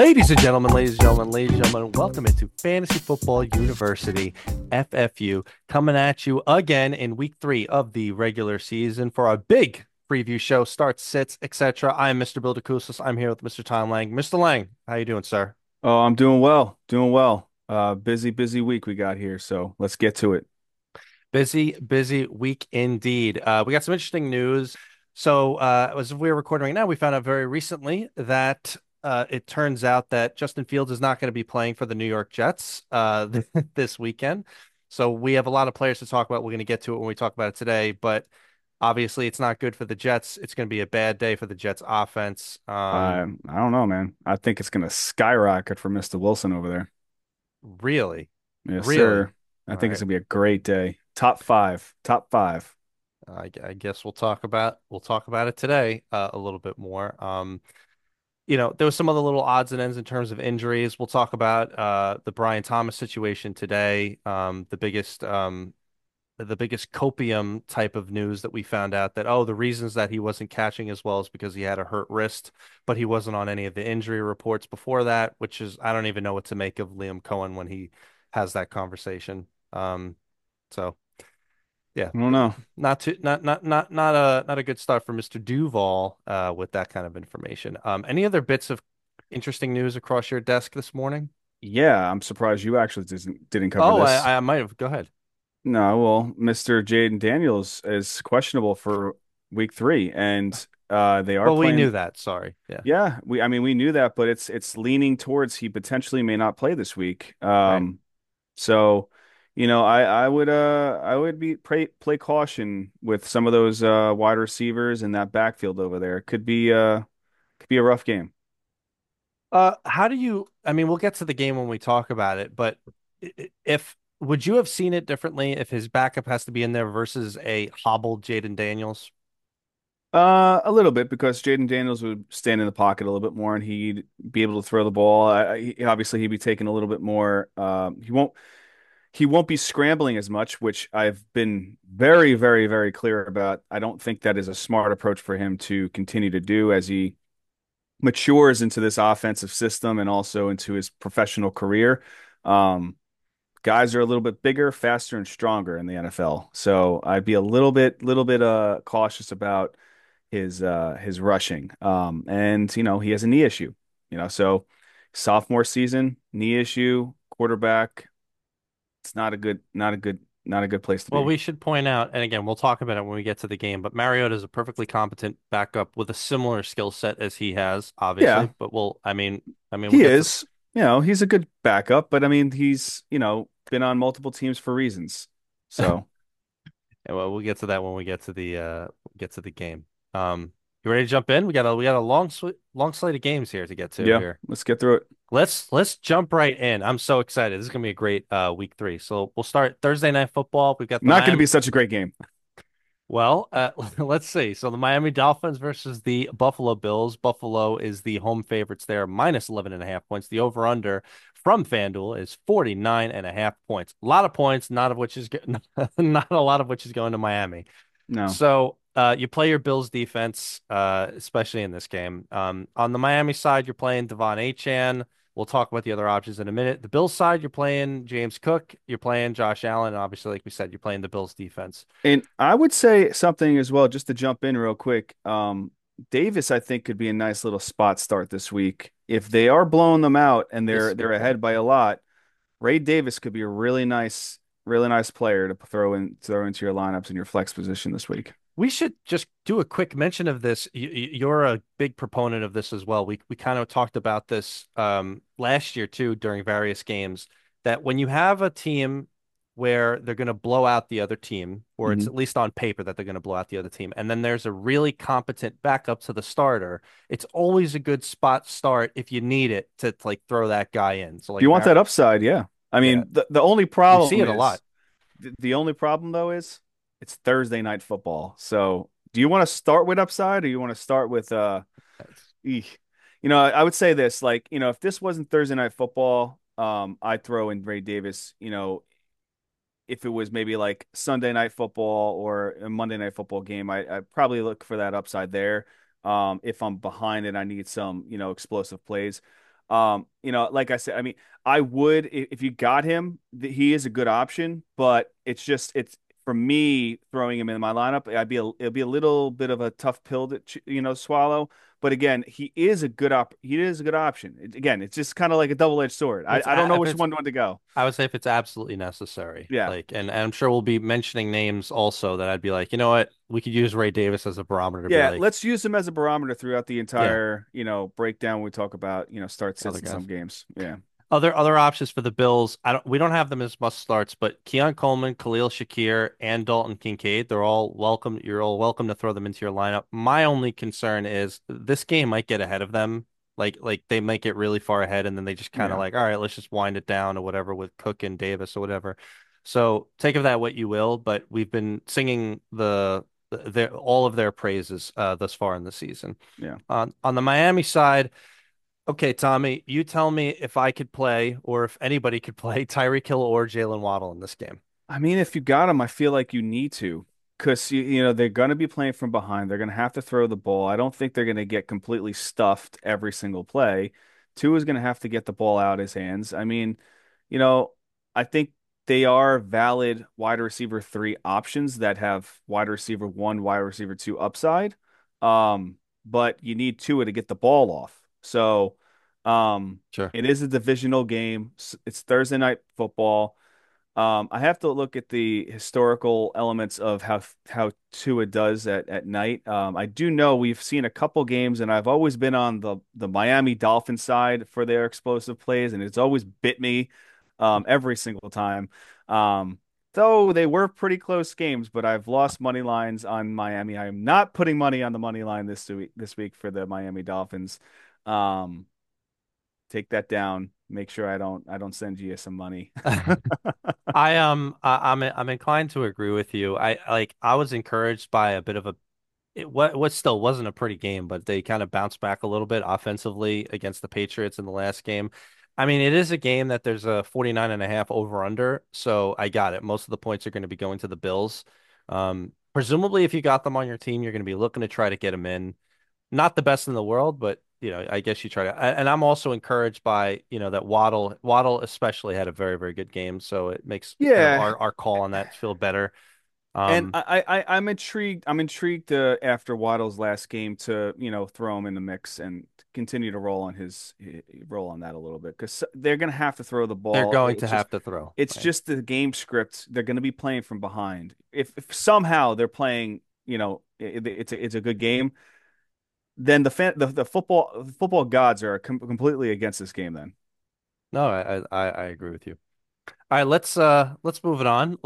Ladies and gentlemen, ladies and gentlemen, welcome into Fantasy Football University, FFU, coming at you again in week 3 of the regular season for our big preview show, starts, sits, etc. I'm Mr. Bill DeCousis. I'm here with Mr. Tom Lang. Mr. Lang, how you doing, sir? Oh, I'm doing well, doing well. Busy week we got here, so let's get to it. Busy week indeed. We got some interesting news. So, as we're recording right now, we found out very recently that it turns out that Justin Fields is not going to be playing for the New York Jets this weekend. So, we have a lot of players to talk about. We're going to get to it when we talk about it today, but obviously, it's not good for the Jets. It's going to be a bad day for the Jets offense. I don't know, man. I think it's gonna skyrocket for Mr. Wilson over there. Really, Yes, really. sir. I All think it's right. gonna be a great day. Top five, top five. I guess we'll talk about it today a little bit more. There was some other little odds and ends in terms of injuries. We'll talk about the Brian Thomas situation today. The biggest copium type of news that we found out that the reasons that he wasn't catching as well is because he had a hurt wrist, but he wasn't on any of the injury reports before that, which is I don't even know what to make of Liam Cohen when he has that conversation. So yeah, I don't know. not a good start for Mr. Duval with that kind of information. Any other bits of interesting news across your desk this morning? Yeah, I'm surprised you actually didn't cover Oh, this. I might have. Go ahead. No, well, Mr. Jaden Daniels is questionable for week 3, and they are Well, we knew playing. that. Sorry. Yeah. Yeah, we knew that, but it's leaning towards he potentially may not play this week. Right. So, I would be play caution with some of those wide receivers in that backfield over there. Could be a rough game. How do you? I mean, we'll get to the game when we talk about it, but if would you have seen it differently if his backup has to be in there versus a hobbled Jaden Daniels? A little bit because Jaden Daniels would stand in the pocket a little bit more and he'd be able to throw the ball. Obviously he'd be taking a little bit more. He won't be scrambling as much, which I've been very, very, very clear about. I don't think that is a smart approach for him to continue to do as he matures into this offensive system and also into his professional career. Um, Guys are a little bit bigger, faster, and stronger in the NFL. So I'd be a little bit cautious about his rushing. And he has a knee issue. So sophomore season, knee issue, quarterback. It's not a good place to Well, be. we should point out, and again, we'll talk about it when we get to the game, but Mariota is a perfectly competent backup with a similar skill set as he has, obviously. Yeah, But I mean, we'll he get to is. He's a good backup, but I mean, he's been on multiple teams for reasons. So well, we'll get to that when we get to the game. You ready to jump in? We got a long slate of games here to get to yeah, here. let's get through it. Let's jump right in. I'm so excited. This is gonna be a great week 3. So we'll start Thursday night football. We've got the Not going to Miami. be such a great game. Well, let's see. So the Miami Dolphins versus the Buffalo Bills. Buffalo is the home favorites there, minus 11 and a half points. The over-under from FanDuel is 49 and a half points. A lot of points, not of which is not a lot of which is going to Miami. No. So you play your Bills defense, especially in this game. On the Miami side, you're playing Devon Achane. We'll talk about the other options in a minute. The Bills side, you're playing James Cook, you're playing Josh Allen, and obviously, like we said, you're playing the Bills defense. And I would say something as well, just to jump in real quick. Davis, I think, could be a nice little spot start this week. If they are blowing them out and This is they're a good they're point. ahead by a lot, Ray Davis could be a really nice player to throw into your lineups in your flex position this week. We should just do a quick mention of this. You're a big proponent of this as well. We kind of talked about this last year too during various games that when you have a team where they're going to blow out the other team, or it's Hmm. at least on paper that they're going to blow out the other team, and then there's a really competent backup to the starter, it's always a good spot start if you need it to like throw that guy in. So If you like want that upside, yeah. I Yeah, mean, the only we see problem it a is lot. the only problem though is it's Thursday night football. So, do you want to start with upside or you want to start with eek. I would say this, like, if this wasn't Thursday night football, I'd throw in Ray Davis, if it was maybe like Sunday night football or a Monday night football game, I'd probably look for that upside there. If I'm behind and I need some, explosive plays. Like I said, I mean, I would if you got him, he is a good option, but it's for me throwing him in my lineup, it'd be a little bit of a tough pill to swallow. But again, he is a good option. Again, it's just kind of like a double-edged sword. It's I don't know if which it's one to go. I would say if it's absolutely necessary, Yeah. like, and I'm sure we'll be mentioning names also that I'd be like, you know what, we could use Ray Davis as a barometer to be Yeah, like, let's use him as a barometer throughout the yeah, entire, breakdown when we talk about, start other sits in some guys. games. Yeah. Other options for the Bills. We don't have them as must starts, but Keon Coleman, Khalil Shakir, and Dalton Kincaid, they're all welcome. You're all welcome to throw them into your lineup. My only concern is this game might get ahead of them. Like they might get really far ahead and then they just kind of Yeah. like, all right, let's just wind it down or whatever with Cook and Davis or whatever. So take of that what you will, but we've been singing their all of their praises thus far in the season. Yeah. On the Miami side. Okay, Tommy, you tell me if I could play or if anybody could play Tyreek Hill or Jalen Waddle in this game. I mean, if you got him, I feel like you need to because they're going to be playing from behind. They're going to have to throw the ball. I don't think they're going to get completely stuffed every single play. Tua is going to have to get the ball out of his hands. I mean, you know, I think they are valid wide receiver three options that have wide receiver one, wide receiver two upside. Um, but you need Tua to get the ball off. So, Sure. it is a divisional game. It's Thursday night football. I have to look at the historical elements of how Tua does at night. I do know we've seen a couple games, and I've always been on the Miami Dolphins side for their explosive plays, and it's always bit me every single time. Um, though they were pretty close games, but I've lost money lines on Miami. I am not putting money on the money line this week for the Miami Dolphins. Um, take that down. Make sure I don't send you some money. I'm inclined to agree with you. I was encouraged by a bit of what still wasn't a pretty game, but they kind of bounced back a little bit offensively against the Patriots in the last game. I mean, it is a game that there's a 49.5 over under, so I got it. Most of the points are going to be going to the Bills. Presumably if you got them on your team, you're going to be looking to try to get them in. Not the best in the world, but I guess you try to. And I'm also encouraged by, that Waddle especially had a very, very good game, so it makes kind of Yeah, our call on that feel better. and Um, I'm intrigued. I'm intrigued after Waddle's last game to throw him in the mix and continue to roll on that a little bit because they're gonna have to throw the they're ball. going to It's just have to throw, it's right? just the game script. They're gonna be playing from behind. If somehow they're playing, it's a good game. Then the football gods are completely against this game. Then No, I agree with you. All right, let's move it on.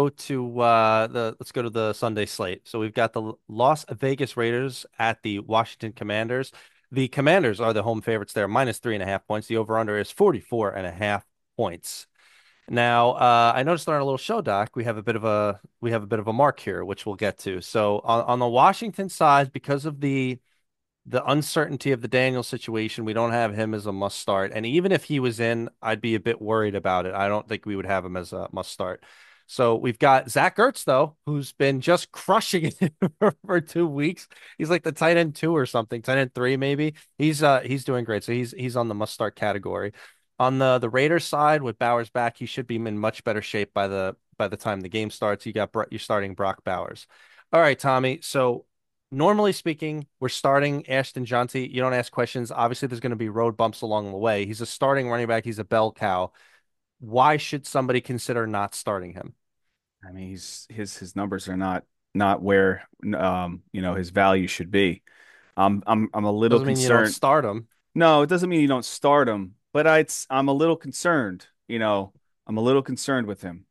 Let's go to the Sunday slate. So we've got the Las Vegas Raiders at the Washington Commanders. The Commanders are the home favorites there, minus 3.5 points. The over-under is 44.5 points. Now, I noticed on our little show doc, we have a bit of a mark here, which we'll get to. So on the Washington side, because of the uncertainty of the Daniel situation, we don't have him as a must start. And even if he was in, I'd be a bit worried about it. I don't think we would have him as a must start. So we've got Zach Ertz, though, who's been just crushing it for 2 weeks. He's like the tight end two or something, tight end three, maybe. He's doing great. So he's on the must start category. On the Raiders side, with Bowers back, he should be in much better shape by the time the game starts. You're starting Brock Bowers. All right, Tommy. So normally speaking, we're starting Ashton Jonty. You don't ask questions. Obviously, there's going to be road bumps along the way. He's a starting running back. He's a bell cow. Why should somebody consider not starting him? I mean, his numbers are not where his value should be. I'm a little Doesn't mean you don't concerned. start him. No, it doesn't mean you don't start him, but I'm a little concerned. I'm a little concerned with him.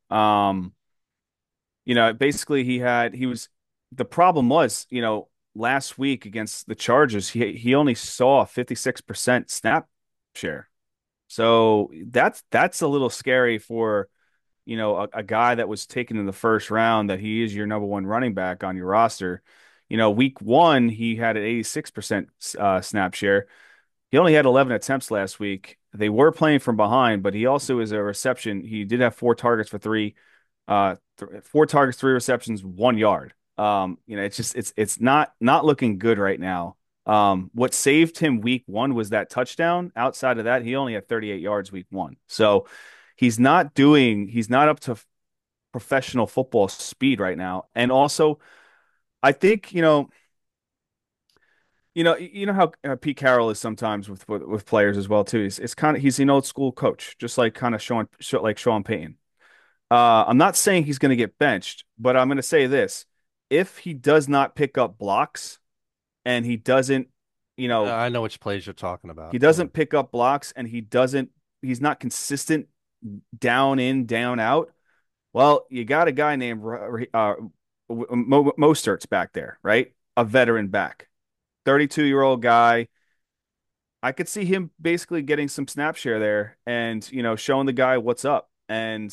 Basically the problem was, last week against the Chargers, he only saw a 56% snap share. So that's a little scary for, a guy that was taken in the first round that he is your number one running back on your roster. Week one, he had an 86% snap share. He only had 11 attempts last week. They were playing from behind, but he also is a reception. He did have four targets, three receptions, 1 yard. It's just it's not looking good right now. What saved him week one was that touchdown. Outside of that, he only had 38 yards week one. So he's not up to professional football speed right now. And also, I think, you know how Pete Carroll is sometimes with players as well too. He's an old school coach, just like kind of Sean Payton. I'm not saying he's going to get benched, but I'm going to say this: if he does not pick up blocks and he doesn't, you know, I know which plays you're talking about. he Yeah. doesn't pick up blocks and he's not consistent down in, down out. Well, you got a guy named Mostert's back there, right? A veteran back, 32-year-old guy. I could see him basically getting some snap share there and, showing the guy what's up and,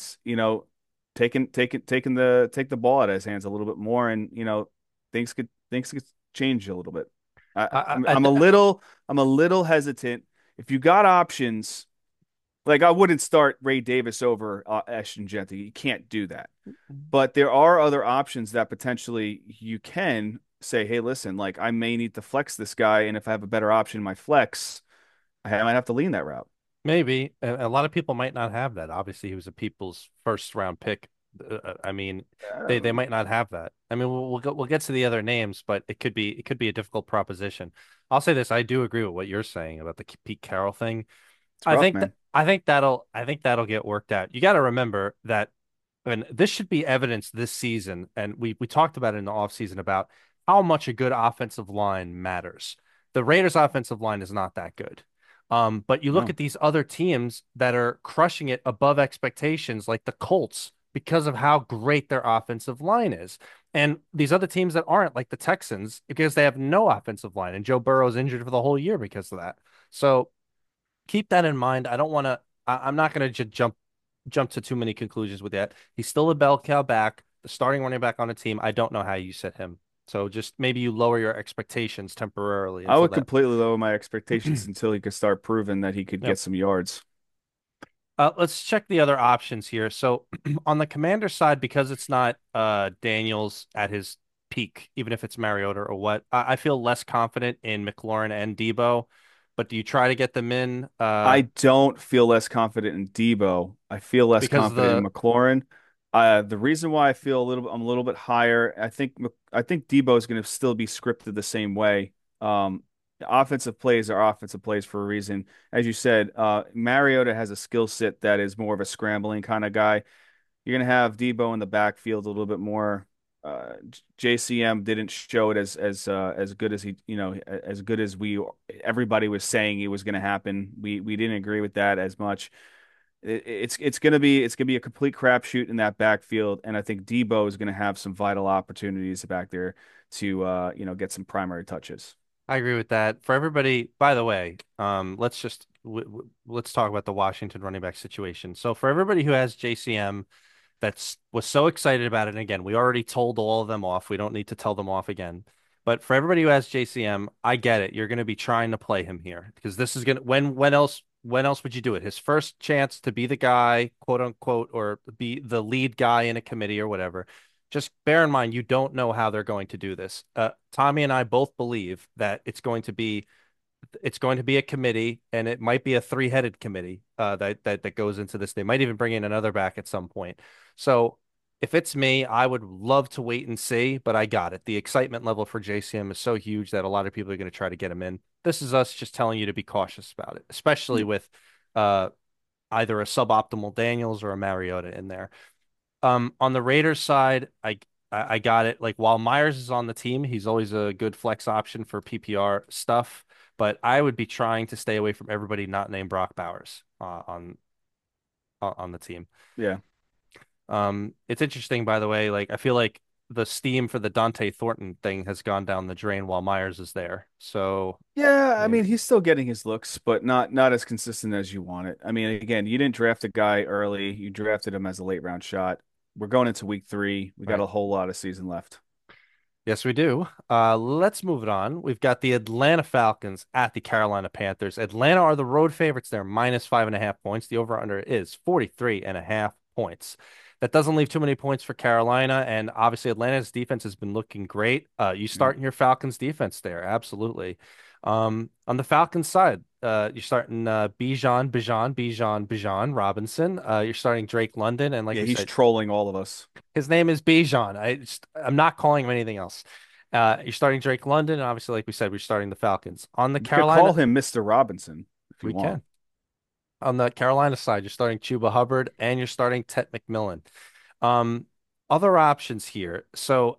take the ball out of his hands a little bit more and, things could change a little bit. I, I, I'm I, I'm a I, little I'm a little hesitant. If you got options, like I wouldn't start Ray Davis over Ashton Jeanty. You can't do that. But there are other options that potentially you can say, hey, listen, like I may need to flex this guy, and if I have a better option in my flex, I might have to lean that route. Maybe a lot of people might not have that. Obviously, he was a people's first round pick. I mean, they Um, might not have that. I mean, we'll get to the other names, but it could be a difficult proposition. I'll say this: I do agree with what you're saying about the Pete Carroll thing. it's rough, man. I think that'll get worked out. You got to remember that, and this should be evidence this season, and we talked about it in the offseason about how much a good offensive line matters. The Raiders' offensive line is not that good. But you look No, at these other teams that are crushing it above expectations, like the Colts, because of how great their offensive line is. And these other teams that aren't, like the Texans, because they have no offensive line, and Joe Burrow's injured for the whole year because of that. So keep that in mind. I don't want to. I'm not going to jump to too many conclusions with that. He's still a bell cow back, the starting running back on the team. I don't know how you set him. So just maybe you lower your expectations temporarily I until would that. completely lower my expectations until he could start proving that he could Yep. get some yards. Let's check the other options here. So on the commander side, because it's not Daniels at his peak, even if it's Mariota or what, I feel less confident in McLaurin and Debo. But do you try to get them in I don't feel less confident in Debo. I feel less because confident in the McLaurin. The reason why I'm a little bit higher, I think Debo is going to still be scripted the same way. Offensive plays are offensive plays for a reason. As you said, Mariota has a skill set that is more of a scrambling kind of guy. You're going to have Debo in the backfield a little bit more. JCM didn't show it as good as as good as we everybody was saying it was going to happen. We didn't agree with that as much. It's gonna be a complete crapshoot in that backfield, and I think Debo is gonna have some vital opportunities back there to get some primary touches. I agree with that. For everybody, by the way, let's talk about the Washington running back situation. So for everybody who has JCM that's was so excited about it, and again, we already told all of them off. We don't need to tell them off again. But for everybody who has JCM, I get it. You're going to be trying to play him here because this is going to when else would you do it? His first chance to be the guy, quote unquote, or be the lead guy in a committee or whatever. Just bear in mind, you don't know how they're going to do this. Tommy and I both believe that it's going to be a committee, and it might be a three-headed committee that goes into this. They might even bring in another back at some point. So if it's me, I would love to wait and see, but I got it. The excitement level for JCM is so huge that a lot of people are going to try to get him in. This is us just telling you to be cautious about it, especially with uh, either a suboptimal Daniels or a Mariota in there. On the Raiders side, I got it. Like while Myers is on the team, he's always a good flex option for PPR stuff. But I would be trying to stay away from everybody not named Brock Bowers on the team. Yeah, It's interesting, by the way. Like I feel like the steam for the Dante Thornton thing has gone down the drain while Myers is there. So yeah. I maybe mean, he's still getting his looks, but not as consistent as you want it. I mean, again, you didn't draft a guy early; you drafted him as a late round shot. We're going into week three. We got right. a whole lot of season left. Yes, we do. Let's move it on. We've got the Atlanta Falcons at the Carolina Panthers. Atlanta are the road favorites. They're minus 5.5 points. The over-under is 43.5 points. that doesn't leave too many points for Carolina, and obviously Atlanta's defense has been looking great. You Yeah. starting your Falcons defense there, absolutely. On the Falcons side, you're starting Bijan Robinson. You're starting Drake London, and like Yeah, we he's said, trolling all of us. his name is Bijan. I'm not calling him anything else. You're starting Drake London, and obviously, like we said, we're starting the Falcons. On the You could call Carolina, him Mr. Robinson if you we want. can. On the Carolina side, you're starting Chuba Hubbard and you're starting Tet McMillan. Um, Other options here. So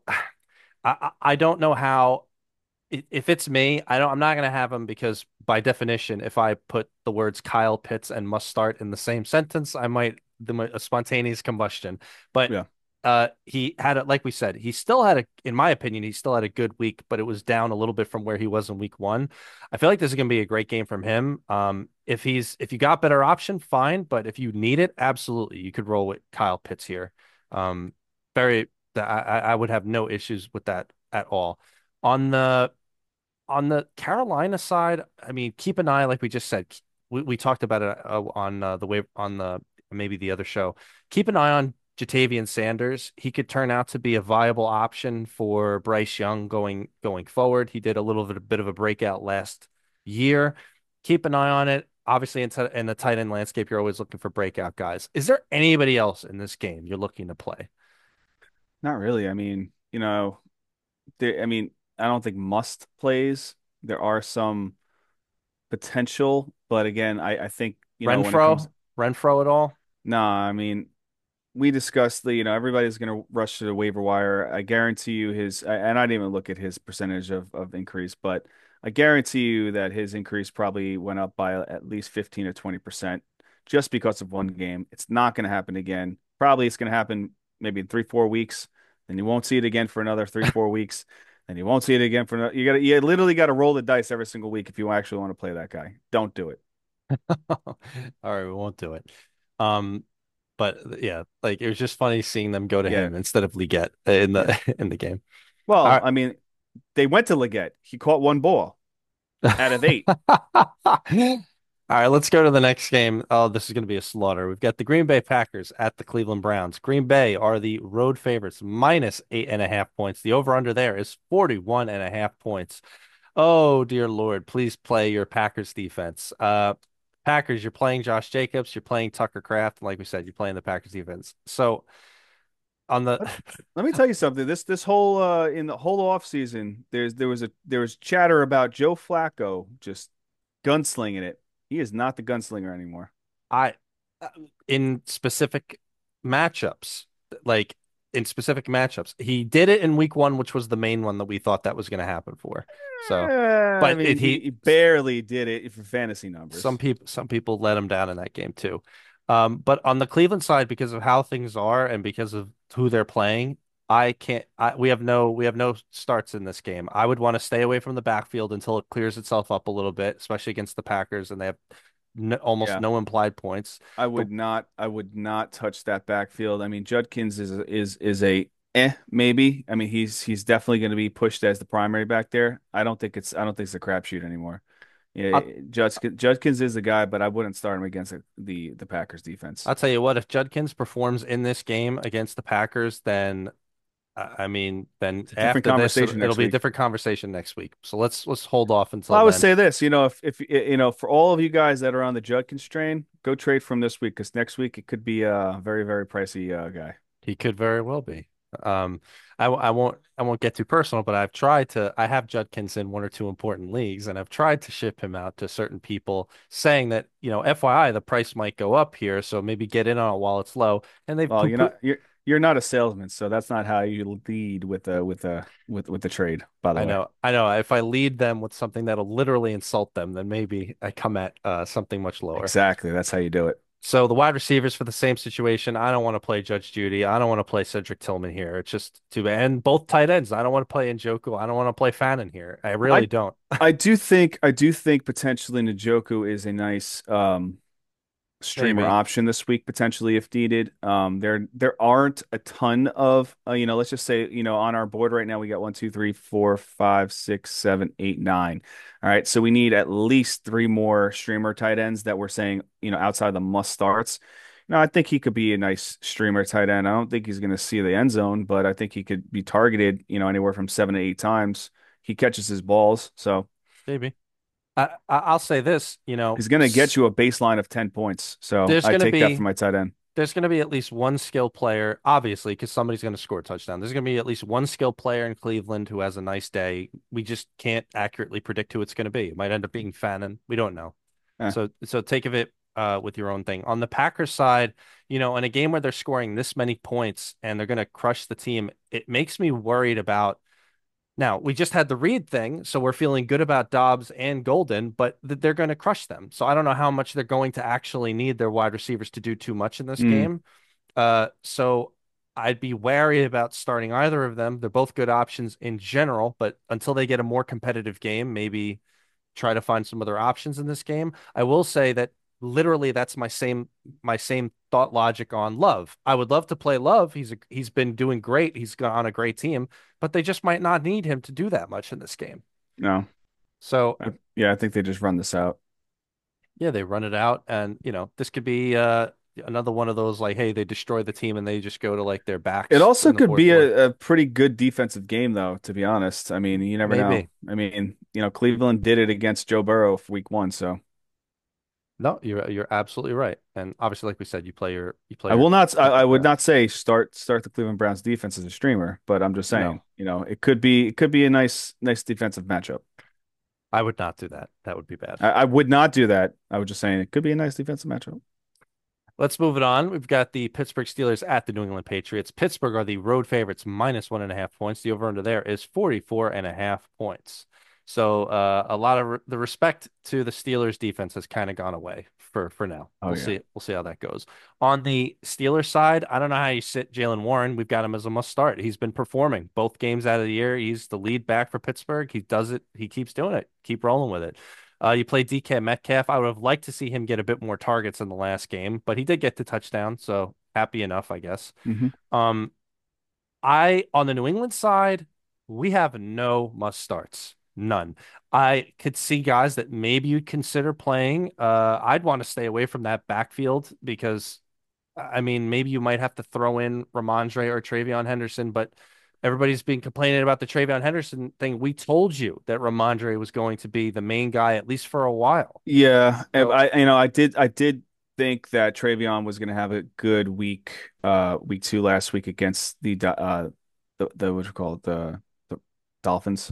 I don't know how if it's me, I'm not gonna have him because by definition, if I put the words Kyle Pitts and must start in the same sentence, I might a spontaneous combustion. But Yeah. he had it, like we said, he still had in my opinion, he still had a good week, but it was down a little bit from where he was in week one. I feel like this is gonna be a great game from him. If you got better option, fine, but if you need it, absolutely, you could roll with Kyle Pitts here. Um, very, I would have no issues with that at all. On the Carolina side, I mean, keep an eye, like we just said, we talked about it on the wave on the maybe the other show. Keep an eye on Jatavian Sanders. He could turn out to be a viable option for Bryce Young going forward. He did a little bit of a breakout last year. Keep an eye on it. Obviously, in the tight end landscape, you're always looking for breakout guys. Is there anybody else in this game you're looking to play? Not really. I mean, I mean, I don't think must plays. There are some potential, but again, I think, when it comes, Renfro at all? nah, I mean, we discussed everybody's going to rush to the waiver wire. I guarantee you and I didn't even look at his percentage of increase, but I guarantee you that his increase probably went up by at least 15 or 20% just because of one game. It's not going to happen again. Probably it's going to happen maybe in 3, 4 weeks. Then you won't see it again for another 3, 4 weeks. And you won't see it again for another. You literally got to roll the dice every single week if you actually want to play that guy. Don't do it. All right, we won't do it. Um, but yeah, like it was just funny seeing them go to Yeah. him instead of Leggett in Yeah. the in the game. Well, All I mean, they went to Leggett. He caught one ball out of 8. right. All right, let's go to the next game. Oh, this is going to be a slaughter. We've got the Green Bay Packers at the Cleveland Browns. Green Bay are the road favorites, minus 8.5 points. The over-under there is 41.5 points. Oh, dear Lord, please play your Packers defense. Packers, you're playing Josh Jacobs, you're playing Tucker Kraft, and like we said, you're playing the Packers defense. So on the Let, let me tell you something. This whole in the whole off season, there was chatter about Joe Flacco just gunslinging it. He is not the gunslinger anymore. I uh, in specific matchups, like in specific matchups, he did it in week one, which was the main one that we thought that was going to happen for. So, I but mean, he barely did it for fantasy numbers. some people let him down in that game too. But on the Cleveland side, because of how things are and because of who they're playing, I can't. We have no starts in this game. I would want to stay away from the backfield until it clears itself up a little bit, especially against the Packers, and they have almost Yeah. no implied points. The I would not touch that backfield. I mean, Judkins is a maybe. I mean, he's definitely going to be pushed as the primary back there. I don't think it's a crapshoot anymore. Yeah, I'll, Judkins is the guy, but I wouldn't start him against the Packers defense. I'll tell you what, if Judkins performs in this game against the Packers, then I mean, then It's a different after this, conversation it'll next be a week. different conversation next week. So let's hold off Well, until I would then. say this, if for all of you guys that are on the Judkins train, go trade from this week because next week it could be a very, very pricey guy. He could very well be. Um, I won't get too personal, but I have Judkins in one or two important leagues, and I've tried to ship him out to certain people, saying that, FYI, the price might go up here, so maybe get in on it while it's low. And they've Well, poo poo. you're not a salesman, so that's not how you lead with the trade, by the way. I know. If I lead them with something that'll literally insult them, then maybe I come at something much lower. Exactly. That's how you do it. So the wide receivers for the same situation. I don't want to play Judge Judy. I don't want to play Cedric Tillman here. It's just too bad. And both tight ends. I don't want to play Njoku. I don't want to play Fannin here. I really I don't. I do think potentially Njoku is a nice streamer Maybe option this week potentially if needed. There aren't a ton of let's just say on our board right now we got 1, 2, 3, 4, 5, 6, 7, 8, 9. All right, so we need at least 3 more streamer tight ends that we're saying outside the must starts. No, I think he could be a nice streamer tight end. I don't think he's going to see the end zone, but I think he could be targeted, anywhere from 7 to 8 times. He catches his balls, so Maybe. I'll say this, he's going to get you a baseline of 10 points. So there's I going to take that for be my tight end. there's going to be at least one skill player, obviously, because somebody's going to score a touchdown. There's going to be at least one skill player in Cleveland who has a nice day. We just can't accurately predict who it's going to be. It might end up being Fannin. We don't know. Eh. So take of it with your own thing. On the Packers side, in a game where they're scoring this many points and they're going to crush the team, it makes me worried about. Now, we just had the Reed thing, so we're feeling good about Dobbs and Golden, but they're going to crush them. So I don't know how much they're going to actually need their wide receivers to do too much in this Mm. game. So I'd be wary about starting either of them. They're both good options in general, but until they get a more competitive game, maybe try to find some other options in this game. I will say that literally that's my same thought logic on Love. I would love to play Love. He's been doing great. He's on a great team, but they just might not need him to do that much in this game. No. So Yeah, I think they just run this out. yeah, they run it out, and this could be another one of those like, hey, they destroy the team and they just go to like their It backs also in the could fourth be quarter. a pretty good defensive game, though, to be honest. I mean, you never know. Maybe. I mean, Cleveland did it against Joe Burrow for week 1, so No, you're absolutely right. And obviously, like we said, you play I your will not. I Cleveland would not Browns. say start the Cleveland Browns defense as a streamer, but I'm just saying, No, it could be a nice defensive matchup. I would not do that. That would be bad. I would not do that. I was just saying it could be a nice defensive matchup. Let's move it on. We've got the Pittsburgh Steelers at the New England Patriots. Pittsburgh are the road favorites, minus 1.5 points. The over under there is 44.5 points. So a lot of the respect to the Steelers defense has kind of gone away for now. Oh We'll yeah. see. We'll see how that goes. On the Steelers side, I don't know how you sit Jalen Warren. We've got him as a must start. He's been performing both games out of the year. He's the lead back for Pittsburgh. He does it. He keeps doing it. Keep rolling with it. You play DK Metcalf. I would have liked to see him get a bit more targets in the last game, but he did get the touchdown, so happy enough, I guess. Hmm. Um, I on the New England side, we have no must starts. None. I could see guys that maybe you'd consider playing. I'd want to stay away from that backfield because I mean, maybe you might have to throw in Ramondre or Travion Henderson, but everybody's been complaining about the Travion Henderson thing. We told you that Ramondre was going to be the main guy at least for a while. Yeah, So I did think that Travion was going to have a good week 2 last week against the what you call it, the Dolphins.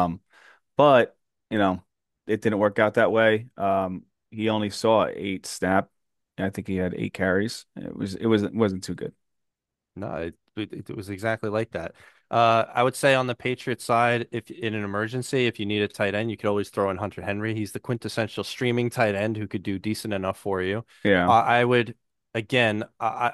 But you know, it didn't work out that way. He only saw 8 snap. I think he had 8 carries. It wasn't too good. no, it was exactly like that. I would say on the Patriots side, if in an emergency, if you need a tight end, you could always throw in Hunter Henry. He's the quintessential streaming tight end who could do decent enough for you. Yeah. I would again,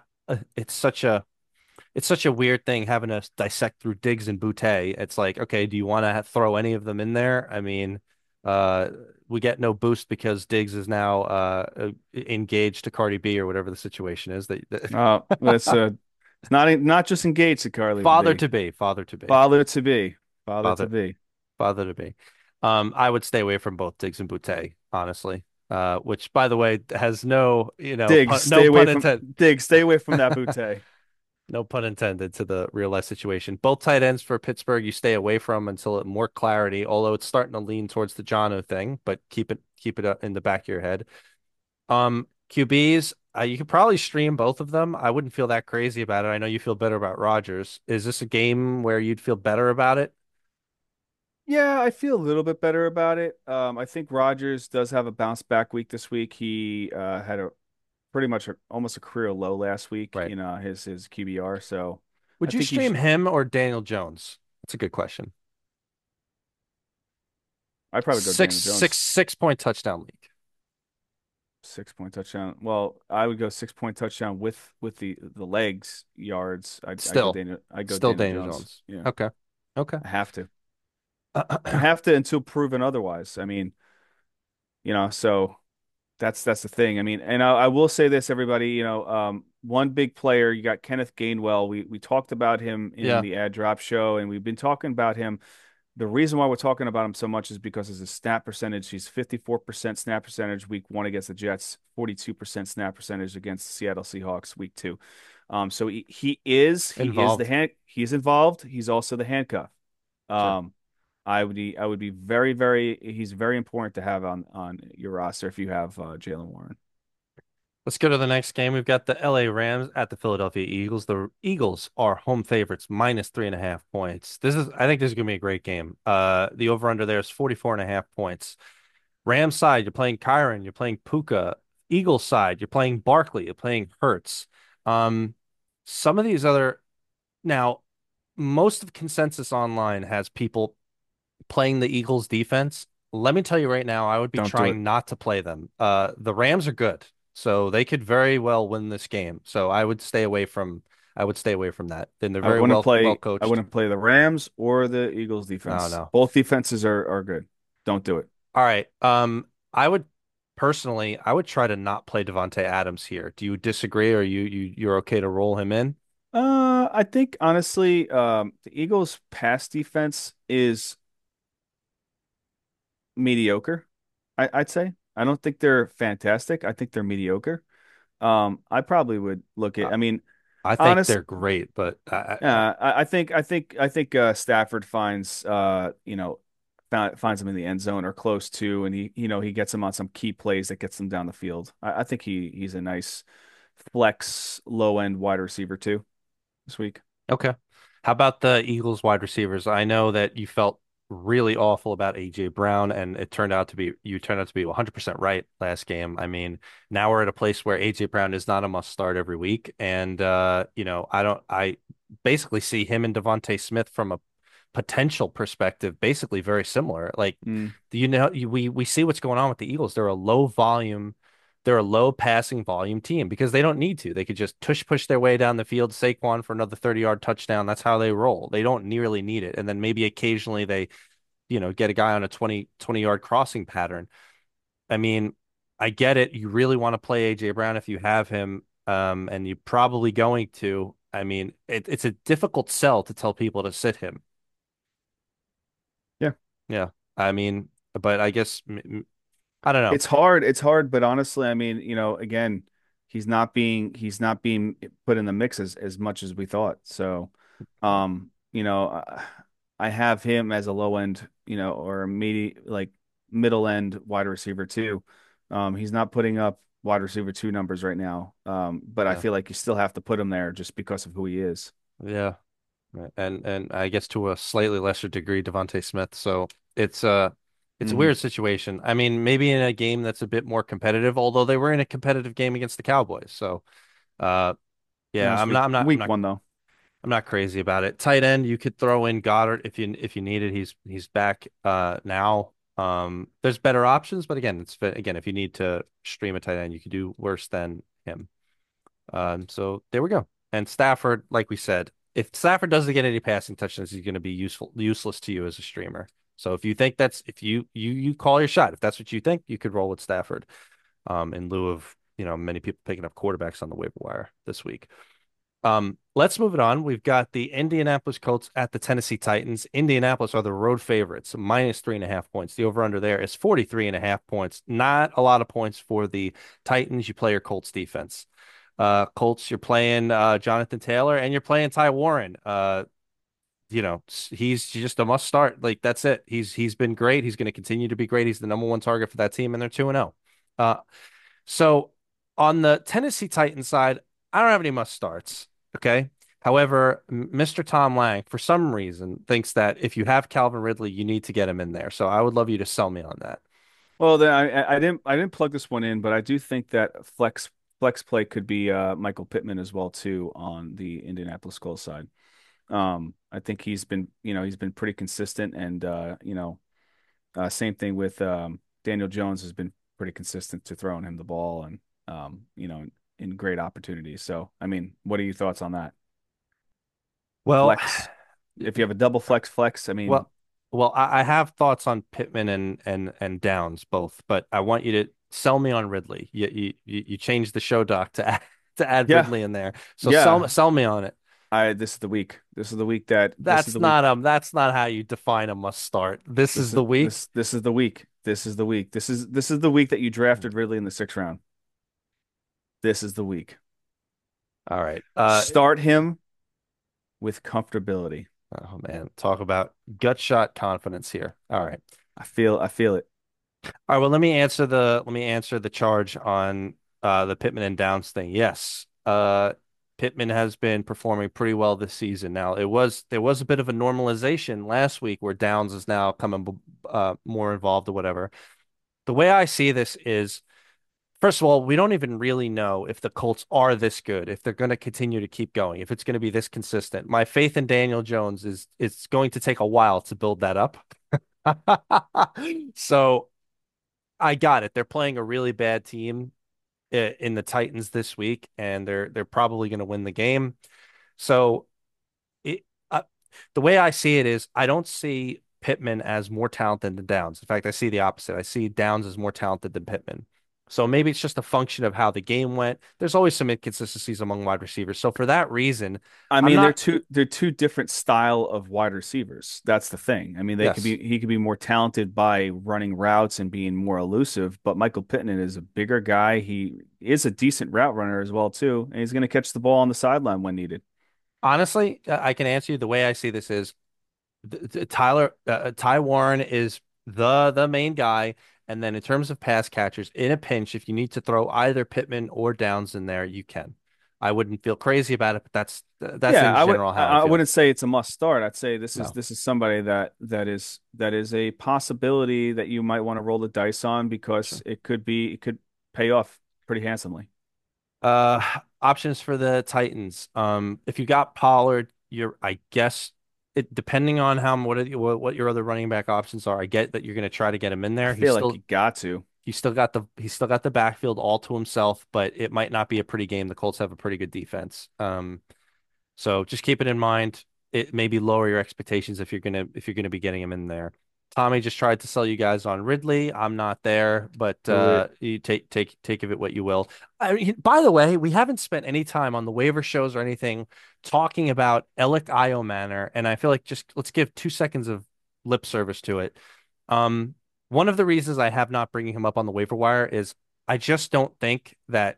it's such a weird thing having to dissect through Diggs and Boutte. It's like, okay, do you want to throw any of them in there? I mean, uh, we get no boost because Diggs is now engaged to Cardi B or whatever the situation is. That's it's not just engaged to Carly Father B. to be, father to be, Father to be. Father to father, be. father to be. I would stay away from both Diggs and Boutte, honestly. Which, by the way, has no, Diggs, no stay away pun from intended. Diggs, stay away from that Butte. No pun intended to the real life situation. Both tight ends for Pittsburgh, you stay away from until more clarity. Although it's starting to lean towards the Jono thing, but keep it in the back of your head. QBs, you could probably stream both of them. I wouldn't feel that crazy about it. I know you feel better about Rodgers. Is this a game where you'd feel better about it? Yeah, I feel a little bit better about it. I think Rodgers does have a bounce back week this week. He had a pretty much almost a career low last week Right. in his QBR. So I Would you think he stream should. him or Daniel Jones? That's a good question. I'd probably go Six, Daniel six, Jones. 6 point touchdown league. 6 point touchdown. Well, I would go 6 point touchdown with the legs yards. Still, I go still Daniel Daniel Jones. Jones. Yeah, Okay. Okay. I have to. I have to until proven otherwise. I mean, so that's the thing. I mean, and I will say this, everybody, one big player, you got Kenneth Gainwell. We talked about him in Yeah. the ad drop show, and we've been talking about him the reason why we're talking about him so much is because of his snap percentage. He's 54% snap percentage week one against the Jets, 42% snap percentage against the Seattle Seahawks week two. So he is the Involved. hand he's involved. He's also the handcuff. Sure. Um, I would be very he's very important to have on your roster if you have Jalen Warren. Let's go to the next game. We've got the LA Rams at the Philadelphia Eagles. The Eagles are home favorites, minus 3.5 points. I think this is gonna be a great game. The over under there is 44.5 points. Rams side, you're playing Kyron, you're playing Puka. Eagles side, you're playing Barkley, you're playing Hurts. Um, some of these other now, most of consensus online has people playing the Eagles defense. Let me tell you right now, I would be Don't do it. trying not to play them. The Rams are good, so they could very well win this game. So I would stay away from that. Then they're I very wouldn't well play I coached. wouldn't play the Rams or the Eagles No, defense. no. Both defenses are good. Don't do it. All right. I would personally, I would try to not play Devonte Adams here. Do you disagree, or you're okay to roll him in? I think honestly, the Eagles' pass defense is mediocre. I'd say. I don't think they're fantastic. I think they're mediocre. I probably would look Uh, at. I mean, I think honest. they're great, but I think Stafford finds finds him in the end zone or close to, and he gets him on some key plays that gets them down the field. I think he's a nice flex low end wide receiver too this week. okay. How about the Eagles wide receivers? I know that you felt really awful about AJ Brown, and you turned out to be 100% right last game. I mean, now we're at a place where AJ Brown is not a must start every week, and I basically see him and Devontae Smith from a potential perspective basically very similar. Like, Mm, we see what's going on with the Eagles. They're a low passing volume team because they don't need to. They could just tush push their way down the field, Saquon for another 30-yard touchdown. That's how they roll. They don't nearly need it. And then maybe occasionally they, get a guy on a 20-yard crossing pattern. I mean, I get it. You really want to play AJ Brown if you have him, and you're probably going to. I mean, it's a difficult sell to tell people to sit him. yeah. Yeah. I mean, but I guess I don't know. It's hard, but honestly, I mean, again, he's not being put in the mix as much as we thought. So, I have him as a low end, or a middle end wide receiver too. He's not putting up wide receiver two numbers right now. But I Yeah. feel like you still have to put him there just because of who he is. Yeah. Right. And I guess to a slightly lesser degree, Devontae Smith. So it's a Hmm. weird situation. I mean, maybe in a game that's a bit more competitive, although they were in a competitive game against the Cowboys. So uh That yeah, was week one though. I'm not crazy about it. Tight end, you could throw in Goddard if you need it. He's back now. There's better options, but again, if you need to stream a tight end, you could do worse than him. So there we go. And Stafford, like we said, if Stafford doesn't get any passing touchdowns, he's going to be useless to you as a streamer. So if you call your shot. If that's what you think, you could roll with Stafford, in lieu of, many people picking up quarterbacks on the waiver wire this week. Let's move it on. We've got the Indianapolis Colts at the Tennessee Titans. Indianapolis are the road favorites, minus 3.5 points. The over under there is 43.5 points. Not a lot of points for the Titans. You play your Colts defense. Colts, you're playing Jonathan Taylor and you're playing Ty Warren. He's just a must start. Like, that's it. He's been great. He's going to continue to be great. He's the number one target for that team, and they're 2-0. So on the Tennessee Titans side, I don't have any must starts. Okay. However, Mr. Tom Lang, for some reason, thinks that if you have Calvin Ridley, you need to get him in there. So I would love you to sell me on that. Well, then I didn't plug this one in, but I do think that flex play could be Michael Pittman as well too on the Indianapolis Colts side. I think he's been pretty consistent, and same thing with Daniel Jones has been pretty consistent to throwing him the ball, and in great opportunities. So, I mean, what are your thoughts on that? Well, Flex. If you have a double flex, I mean, well, I have thoughts on Pittman and Downs both, but I want you to sell me on Ridley. You changed the show doc to add yeah, Ridley in there, so yeah. sell me on it. I This is the week. This is the week that this is That's the week. not that's not how you define a must start. This is the week. This is the week. This is the week. This is the week that you drafted Ridley in the sixth round. This is the week. All right. Start him with comfortability. Oh man, talk about gut shot confidence here. All right. I feel it. All right, well, let me answer the charge on the Pittman and Downs thing. Yes. Pittman has been performing pretty well this season. Now, there was a bit of a normalization last week where Downs is now coming more involved or whatever. The way I see this is, first of all, we don't even really know if the Colts are this good, if they're going to continue to keep going, if it's going to be this consistent. My faith in Daniel Jones is it's going to take a while to build that up. So I got it. They're playing a really bad team in the Titans this week, and they're probably going to win the game. So it, the way I see it is, I don't see Pittman as more talented than Downs. In fact, I see the opposite. I see Downs as more talented than Pittman. So maybe it's just a function of how the game went. There's always some inconsistencies among wide receivers. So for that reason, I I'm mean, not. they're two different style of wide receivers. That's the thing. I mean, they could Yes. be he could be more talented by running routes and being more elusive, but Michael Pittman is a bigger guy. He is a decent route runner as well too, and he's going to catch the ball on the sideline when needed. Honestly, I can answer you the way I see this is Ty Warren is the main guy, and then in terms of pass catchers, in a pinch, if you need to throw either Pittman or Downs in there, you can. I wouldn't feel crazy about it, but that's Yeah, in general how I I feel. wouldn't say it's a must start. I'd say No, this is somebody that is a possibility that you might want to roll the dice on because sure. it could pay off pretty handsomely. Uh, Options for the Titans. If you got Pollard, I guess it depending on how what your other running back options are. I get that you're going to try to get him in I there. feel like you got to. He's still got the backfield all to himself, but it might not be a pretty game. The Colts have a pretty good defense. So just keep it in mind. It maybe lower your expectations if you're gonna be getting him in there. Tommy just tried to sell you guys on Ridley. I'm not there, but Do it. you take of it what you will. I mean, by the way, we haven't spent any time on the waiver shows or anything talking about Alec Manor, and I feel like just let's give 2 seconds of lip service to it. Um, One of the reasons I have not bringing him up on the waiver wire is I just don't think that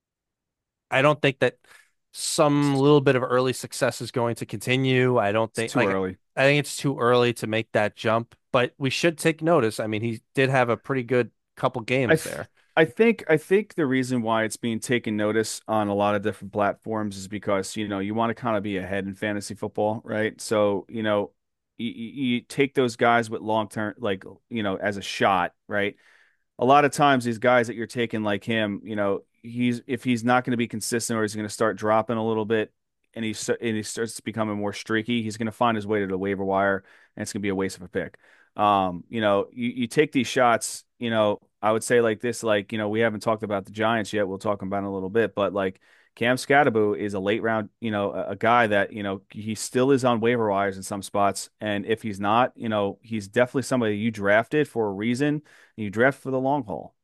I don't think that some little bit of early success is going to continue. It's too early. I think it's too early to make that jump, but we should take notice. I mean, he did have a pretty good couple I games th there. I think the reason why it's being taken notice on a lot of different platforms is because, you know, you want to kind of be ahead in fantasy football, right? So, you know, you take those guys with long term, like, you know, as a shot, right? A lot of times these guys that you're taking like him, you know, he's if he's not going to be consistent or he's going to start dropping a little bit and he starts becoming more streaky, he's going to find his way to the waiver wire and it's going to be a waste of a pick. You know, you take these shots, you know, I would say like this, like, you know, we haven't talked about the Giants yet. We'll talk about it in a little bit, but like Cam Scatterbo is a late round, you know, a guy that, you know, he still is on waiver wires in some spots. And if he's not, you know, he's definitely somebody you drafted for a reason and you draft for the long haul.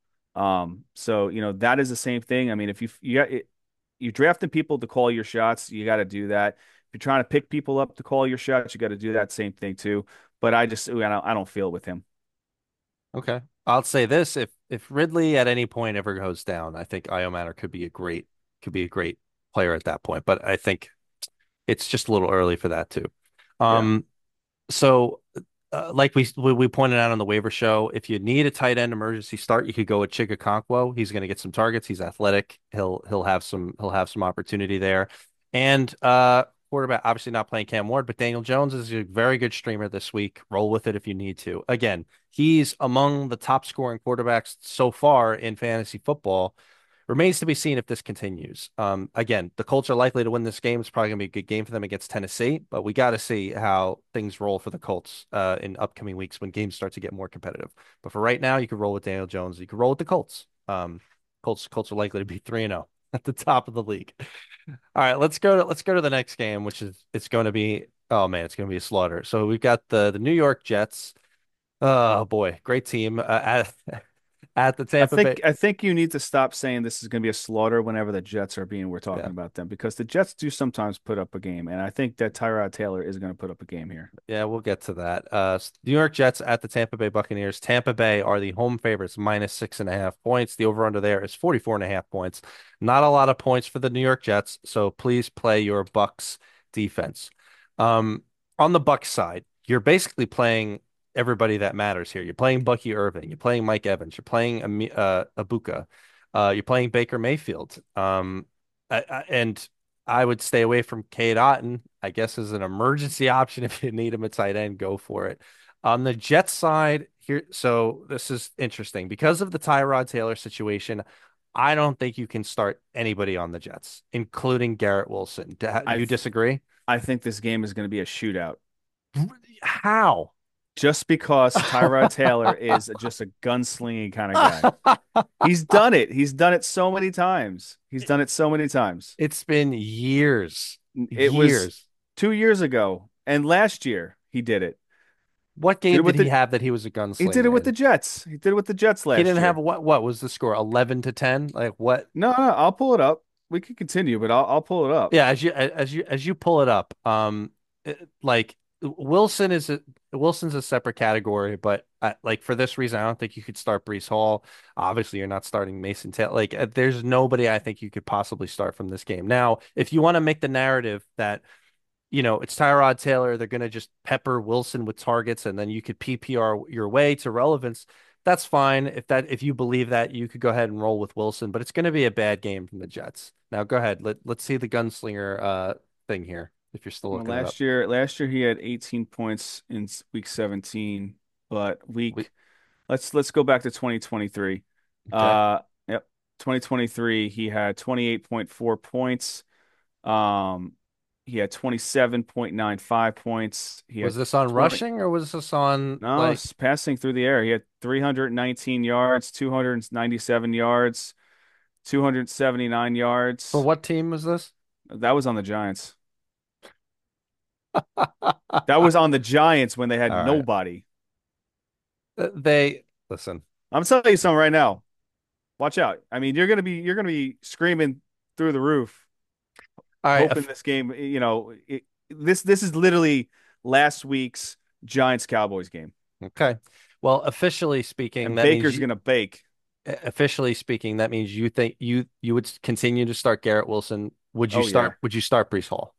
So, you know, that is the same thing. I mean, if you got it, you're drafting people to call your shots, you got to do that. If you're trying to pick people up to call your shots, you got to do that same thing too. But I don't feel it with him. Okay. I'll say this, if Ridley at any point ever goes down, I think Iomanner could be a great player at that point, but I think it's just a little early for that too. Yeah. Um, So, like we pointed out on the waiver show, if you need a tight end emergency start, you could go with Chig Okonkwo. He's going to get some targets. He's athletic. He'll have some opportunity there. And quarterback obviously not playing Cam Ward, but Daniel Jones is a very good streamer this week. Roll with it if you need to. Again, he's among the top scoring quarterbacks so far in fantasy football. Remains to be seen if this continues. Again, the Colts are likely to win this game. It's probably going to be a good game for them against Tennessee, but we got to see how things roll for the Colts in upcoming weeks when games start to get more competitive. But for right now, you could roll with Daniel Jones. You could roll with the Colts. Colts are likely to be 3-0 at the top of the league. All right, let's go to the next game, which is it's going to be oh man, it's going to be a slaughter. So we've got the New York Jets. Oh boy, great team. at the I Tampa Bay. think I think you need to stop saying this is going to be a slaughter whenever the Jets are being we're Yeah. talking about them because the Jets do sometimes put up a game, and I think that Tyrod Taylor is going to put up a game here. Yeah, we'll get to that. New York Jets at the Tampa Bay Buccaneers. Tampa Bay are the home favorites, minus 6.5 points. The over-under there is 44.5 points. Not a lot of points for the New York Jets, so please play your Bucks defense. Um, on the Bucks side, you're basically playing everybody that matters here. You're playing Bucky Irving. You're playing Mike Evans. You're playing Abuka. You're playing Baker Mayfield. And I would stay away from Cade Otton, I guess, as an emergency option. If you need him at tight end, go for it. On the Jets side, here, so this is interesting because of the Tyrod Taylor situation. I don't think you can start anybody on the Jets, including Garrett Wilson. Do I you th disagree? I think this game is going to be a shootout How? just because Tyrod Taylor is just a gunslinging kind of guy. He's done it. He's done it so many times. He's done it so many times. It's been years, It was years. 2 years ago, and last year he did it. What Did game it with did he the have that he was a He did it gunslinger with the in? Jets. He did it with the Jets He last didn't have year. what was the score? 11-10? Like what? No, no, I'll pull it up. We can continue, but I'll pull it up. Yeah, as you pull it up, like Wilson's a separate category, but like for this reason, I don't think you could start Brees Hall. Obviously, you're not starting Mason Taylor. Like, there's nobody I think you could possibly start from this game. Now, if you want to make the narrative that it's Tyrod Taylor. They're going to just pepper Wilson with targets, and then you could PPR your way to relevance. That's fine. If you believe that, you could go ahead and roll with Wilson, but it's going to be a bad game from the Jets. Now go ahead. Let's see the gunslinger thing here. If you're still Well, looking it up, last year he had 18 points in week 17, but we let's go back to 2023. okay. Yep, 2023 he had 28.4 points. Um, he had 27.95 points. He Was had this on 20 rushing or was this on No, like? it's passing through the air. He had 319 yards, 297 yards, 279 For yards. what team was this? That was on the Giants. That All was on the Giants when they had right. nobody. They listen. I'm telling you something right now. Watch out. I mean, you're gonna be screaming through the roof, All right. hoping this game. This is literally last week's Giants Cowboys game, Okay. Well, officially speaking, and that means Baker's gonna bake. officially speaking, that means you think you would continue to start Garrett Wilson. Would you Oh yeah. start? Would you start Brees Hall?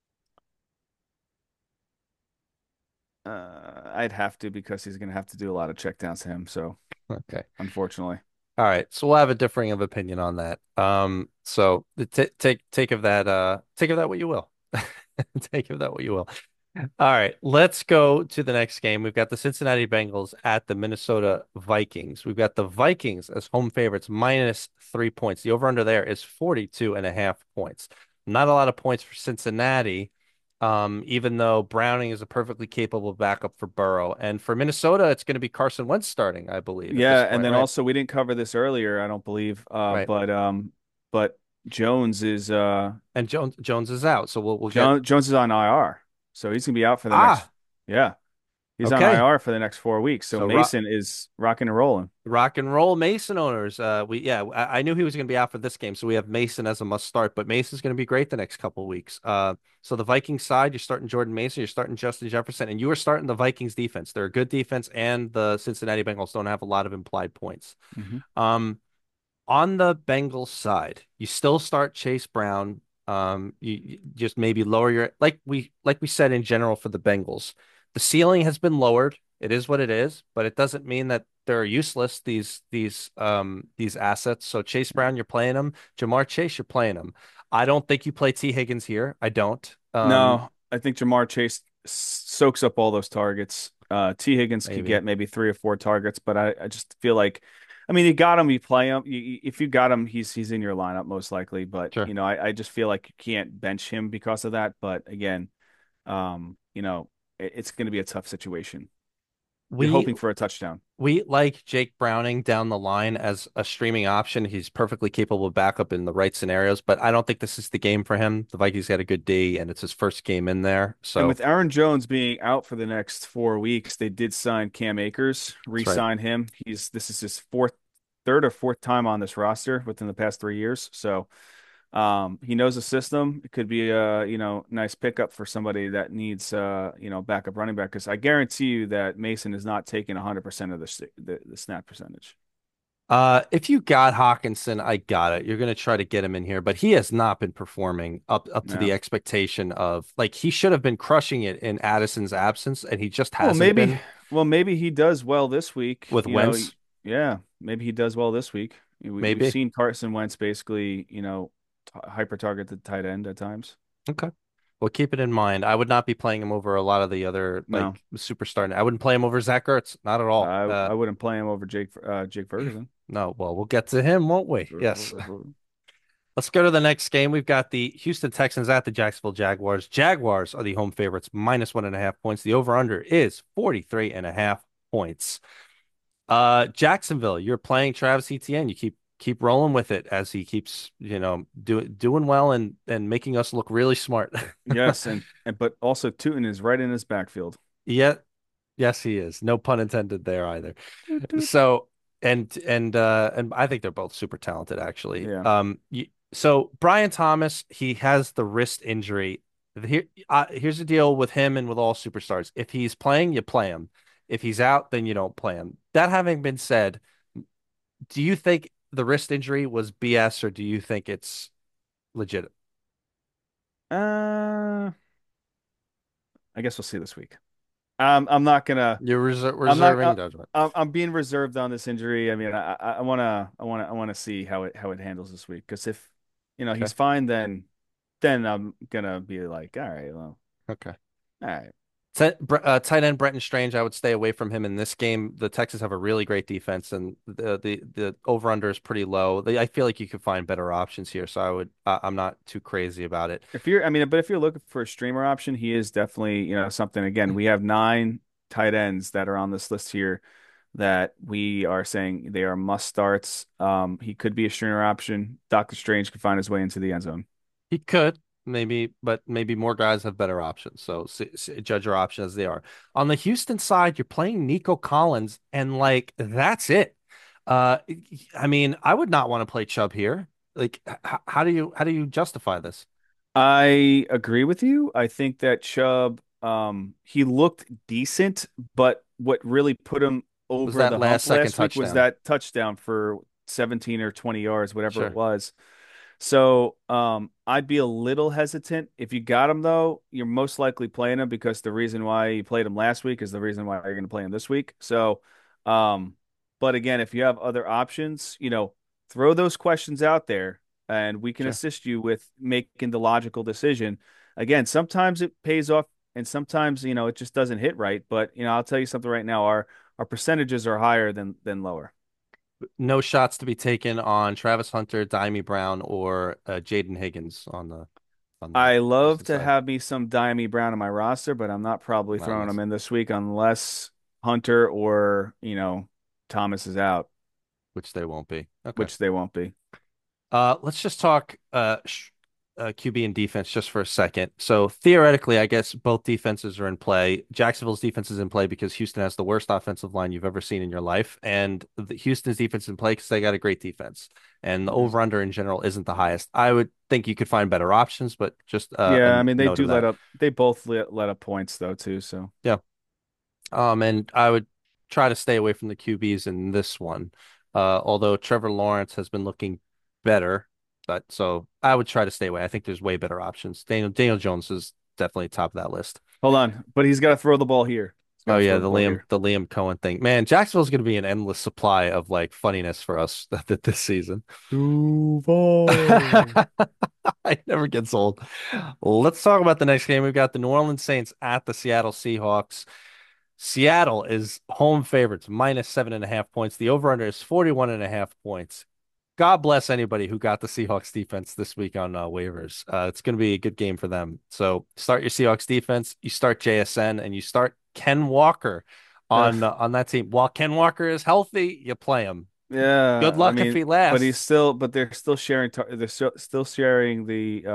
I'd have to because he's gonna have to do a lot of checkdowns to him. So Okay. unfortunately. All right. So we'll have a differing of opinion on that. So take of that what you will. Take of that what you will. All right, let's go to the next game. We've got the Cincinnati Bengals at the Minnesota Vikings. We've got the Vikings as home favorites, minus 3 points. The over-under there is 42.5 points. Not a lot of points for Cincinnati, even though Browning is a perfectly capable backup for Burrow. And for Minnesota, it's going to be Carson Wentz starting, I believe, at this Yeah, and point, then right? also we didn't cover this earlier, I don't believe. Right. But Jones is And Jones is out, so we'll get Jones is on IR. So he's gonna be out for the next ah yeah. He's on okay. IR for the next 4 weeks. So So Mason is rocking and rolling. rock and roll Mason owners. I knew he was going to be out for this game, so we have Mason as a must start. But Mason's going to be great the next couple of weeks. So the Vikings side, you're starting Jordan Mason, you're starting Justin Jefferson, and you are starting the Vikings defense. They're a good defense, and the Cincinnati Bengals don't have a lot of implied points. Hmm. Um, on the Bengals side, you still start Chase Brown. You just maybe lower your like we said in general for the Bengals. The ceiling has been lowered. It is what it is, but it doesn't mean that they're useless, these assets. So Chase Brown, you're playing them. Jamar Chase, you're playing them. I don't think you play T. Higgins here. I don't. No, I think Jamar Chase soaks up all those targets. T. Higgins could Maybe. get maybe 3 or 4 targets, but I just feel like, I mean, you got him, you play him. If you got him, he's in your lineup most likely. But Sure. I just feel like you can't bench him because of that. But again, it's going to be a tough situation. You're We hoping for a touchdown. We like Jake Browning down the line as a streaming option. He's perfectly capable of backup in the right scenarios, but I don't think this is the game for him. The Vikings got a good D, and it's his first game in there. And So with Aaron Jones being out for the next 4 weeks, they did sign Cam Akers, that's right. re-sign him. This is his fourth. third or fourth time on this roster within the past 3 years. So he knows the system. It could be a, nice pickup for somebody that needs, backup running back. Because I guarantee you that Mason is not taking 100% of the snap percentage. If you got Hawkinson, I got it. You're going to try to get him in here, but he has not been performing up to Yeah. the expectation of like he should have been crushing it in Addison's absence, and he just Well, hasn't maybe, been well, maybe he does well this week. with Wentz, Yeah, maybe he does well this week. We've maybe. seen Carson Wentz basically, hyper target the tight end at times. Okay. Well, keep it in mind. I would not be playing him over a lot of the other No, like superstar. I wouldn't play him over Zach Ertz, not at all. I wouldn't play him over Jake Ferguson. No. Well, we'll get to him, won't we? Yes. Let's go to the next game. We've got the Houston Texans at the Jacksonville Jaguars. Jaguars are the home favorites, -1.5 points. The over/under is 43.5 points. Jacksonville, you're playing Travis Etienne. You keep rolling with it as he keeps, doing well and making us look really smart. Yes, and but also Tootin is right in his backfield. Yeah, yes, he is. No pun intended there either. Toot, toot. So and I think they're both super talented actually. Yeah. So Brian Thomas, he has the wrist injury. Here's the deal with him and with all superstars. If he's playing, you play him. If he's out, then you don't play him. That having been said, do you think the wrist injury was BS or do you think it's legit? Uh, I guess we'll see this week. I'm not gonna. You're I'm not. reserving judgment. I'm being reserved on this injury. I mean, I wanna see how it handles this week. Because if Okay. he's fine, then I'm gonna be like, all right, well, Okay. all right. Tight end Brenton Strange, I would stay away from him in this game. The Texans have a really great defense, and the over under is pretty low. I feel like you could find better options here, so I'm not too crazy about it. But if you're looking for a streamer option, he is definitely, something. Again, we have 9 tight ends that are on this list here that we are saying they are must starts. He could be a streamer option. Doctor Strange could find his way into the end zone. He could maybe, but maybe more guys have better options. So judge your options as they are. On the Houston side, you're playing Nico Collins, and like that's it. Uh, I mean, I would not want to play Chubb here. Like, how do you justify this? I agree with you. I think that Chubb, he looked decent, but what really put him Was over that the last hump second last week was touchdown? that touchdown for 17 or 20 yards, whatever it Sure, was. So, I'd be a little hesitant. If you got him though, you're most likely playing him because the reason why you played him last week is the reason why you're going to play him this week. So, um, but again, if you have other options, throw those questions out there and we can sure. assist you with making the logical decision. Again, sometimes it pays off and sometimes, it just doesn't hit right. But, I'll tell you something right now, our percentages are higher than lower. No shots to be taken on Travis Hunter, Dimey Brown, or Jaden Higgins on the I love Houston to side. have me some Diami Brown on my roster, but I'm not probably Not throwing unless him in this week unless Hunter or, Thomas is out, which they won't be. Okay. which they won't be. Let's just talk QB and defense just for a second. So theoretically, I guess both defenses are in play. Jacksonville's defense is in play because Houston has the worst offensive line you've ever seen in your life, and Houston's defense is in play because they got a great defense. And the Mhm. over/under in general isn't the highest. I would think you could find better options, but just Yeah, I a mean note of that. they both let up points though too, so. Yeah. And I would try to stay away from the QBs in this one. Although Trevor Lawrence has been looking better, but so I would try to stay away. I think there's way better options. Daniel Jones is definitely top of that list. Hold on, but he's got to throw the ball here. He's got Oh to yeah, throw the ball here. The Liam Cohen thing. Man, Jacksonville's going to be an endless supply of like funniness for us this season. Duval. It never gets old. Let's talk about the next game. We've got the New Orleans Saints at the Seattle Seahawks. Seattle is home favorites, -7.5 points. The over-under is 41.5 points. God bless anybody who got the Seahawks defense this week on waivers. It's going to be a good game for them. So start your Seahawks defense, you start JSN, and you start Ken Walker Ugh. on that team. While Ken Walker is healthy, you play him. Good Yeah, I luck if mean, he lasts. but they're still sharing, still sharing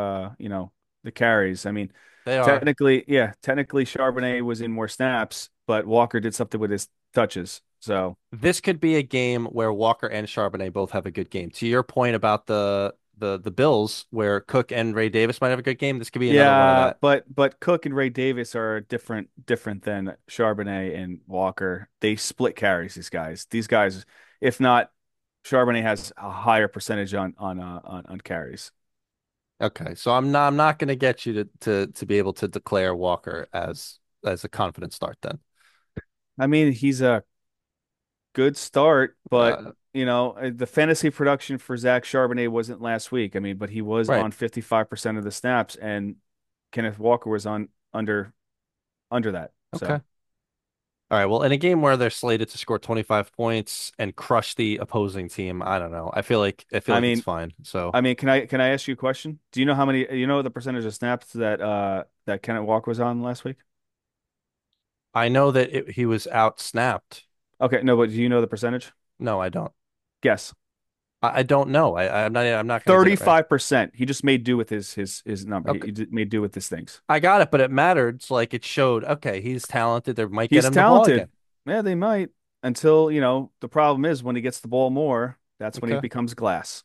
the carries. I mean, They are. technically Charbonnet was in more snaps, but Walker did something with his touches. So, This could be a game where Walker and Charbonnet both have a good game. To your point about the Bills, where Cook and Ray Davis might have a good game, this could be another one of yeah, that. but Cook and Ray Davis are different than Charbonnet and Walker. They split carries, these guys. These guys, if not, Charbonnet has a higher percentage on carries. Okay, so I'm not going to get you to be able to declare Walker as a confident start then. I mean, he's a good start, but Uh, the fantasy production for Zach Charbonnet wasn't last week. I mean, but he was right. on 55% of the snaps, and Kenneth Walker was on under that. Okay. So, All right. Well, in a game where they're slated to score 25 points and crush the opposing team, I don't know. I feel I like it's mean, fine. So I mean, can I ask you a question? Do you know how many, the percentage of snaps that Kenneth Walker was on last week? I know that he was out snapped. Okay, no, but do you know the percentage? No, I don't. Guess. I don't know. I'm not going to get it right. 35%. He just made do with his number. He, Okay. he made do with his things. I got it, but it mattered. So like it showed, okay, he's talented. They might get He's him the ball talented. again. Yeah, they might until, the problem is when he gets the ball more, that's when he Okay. becomes glass.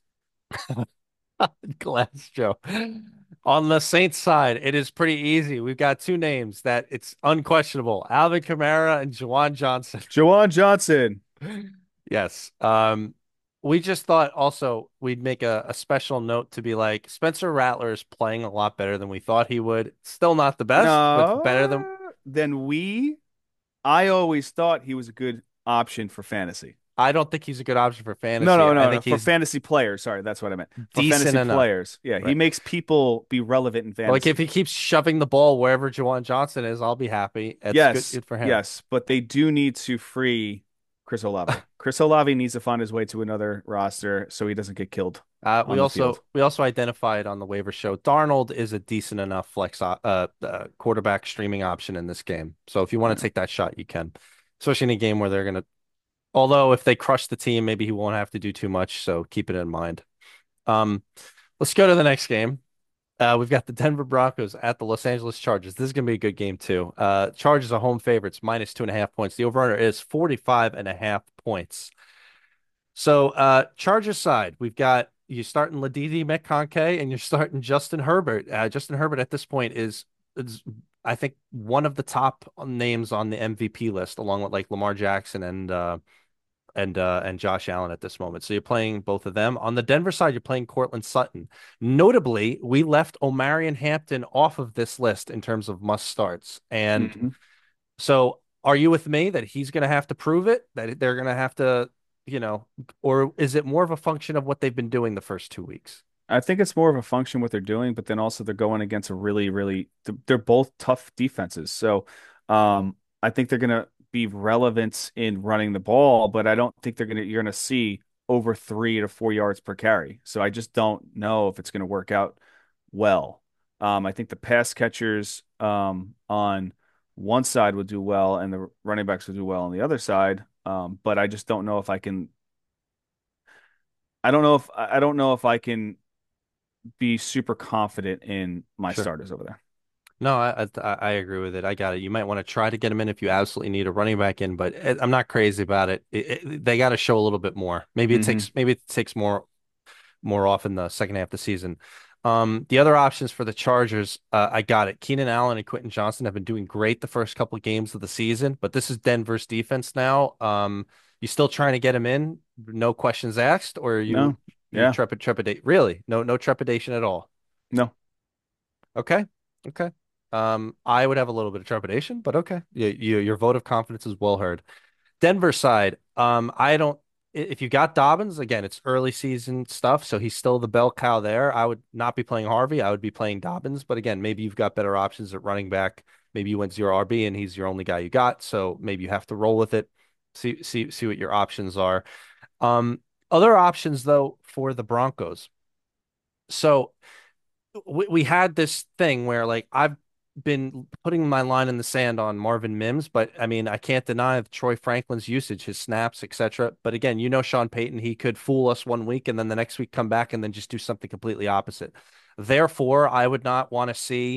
Glass Joe. On the Saints side, it is pretty easy. We've got two names that it's unquestionable. Alvin Kamara and Juwan Johnson. Jawan Johnson. Yes. We just thought also we'd make a special note to be like Spencer Rattler is playing a lot better than we thought he would. Still not the best, but better than Then I always thought he was a good option for fantasy. I don't think he's a good option for No, fantasy. no, I no, no. think For he's fantasy players. Sorry, that's what I meant. For decent fantasy enough. players. Yeah, he Right. makes people be relevant in Like if fantasy. he keeps shoving the ball wherever Juwan Johnson is, I'll be happy. It's good, Yes, good for him. yes, but they do need to free Chris Olave. Chris Olave needs to find his way to another roster so he doesn't get killed We on the field. also we also identified on the waiver show Darnold is a decent enough quarterback streaming option in this game. So if you want to Yeah. take that shot, you can, especially in a game where they're gonna. Although if they crush the team, maybe he won't have to do too much. So keep it in mind. Um, let's go to the next game. We've got the Denver Broncos at the Los Angeles Chargers. This is going to be a good game too. Chargers are home favorites, minus 2.5 points. The over-under is 45.5 points. So, Chargers side, we've got you starting Ladidi Metcalfe and you're starting Justin Herbert. Justin Herbert at this point is I think one of the top names on the MVP list, along with like Lamar Jackson and Josh Allen at this moment. So you're playing both of them. On the Denver side, you're playing Cortland Sutton. Notably, we left Omarion Hampton off of this list in terms of must starts. And Mhm. so are you with me that he's going to have to prove it, that they're going to have to, or is it more of a function of what they've been doing the first 2 weeks? I think it's more of a function what they're doing, but then also they're going against a really, really, they're both tough defenses. So, I think they're going to be relevant in running the ball, but I don't think you're going to see over 3 to 4 yards per carry. So I just don't know if it's going to work out well. I think the pass catchers, on one side would do well and the running backs would do well on the other side. But I just don't know if I can, I don't know if I can be super confident in my Sure. starters over there. No, I agree with it. I got it. You might want to try to get him in if you absolutely need a running back in, but I'm not crazy about it. They got to show a little bit more. Hmm. Maybe it takes more often the second half of the season. The other options for the Chargers, I got it. Keenan Allen and Quentin Johnston have been doing great the first couple of games of the season, but this is Denver's defense now. You still trying to get him in? No questions asked, or are you No, you yeah, trepidate? Really? No trepidation at all. no. Okay. Okay. I would have a little bit of trepidation, but okay. Your vote of confidence is well heard. Denver side, I don't. If you got Dobbins, again, it's early season stuff, so he's still the bell cow there. I would not be playing Harvey. I would be playing Dobbins. But again, maybe you've got better options at running back. Maybe you went zero RB and he's your only guy you got. So maybe you have to roll with it. See what your options are. Um, Other options though for the Broncos. So we had this thing where like I've been putting my line in the sand on Marvin Mims, but I mean I can't deny Troy Franklin's usage, his snaps, etc. But again, Sean Payton, he could fool us one week and then the next week come back and then just do something completely opposite. Therefore, I would not want to see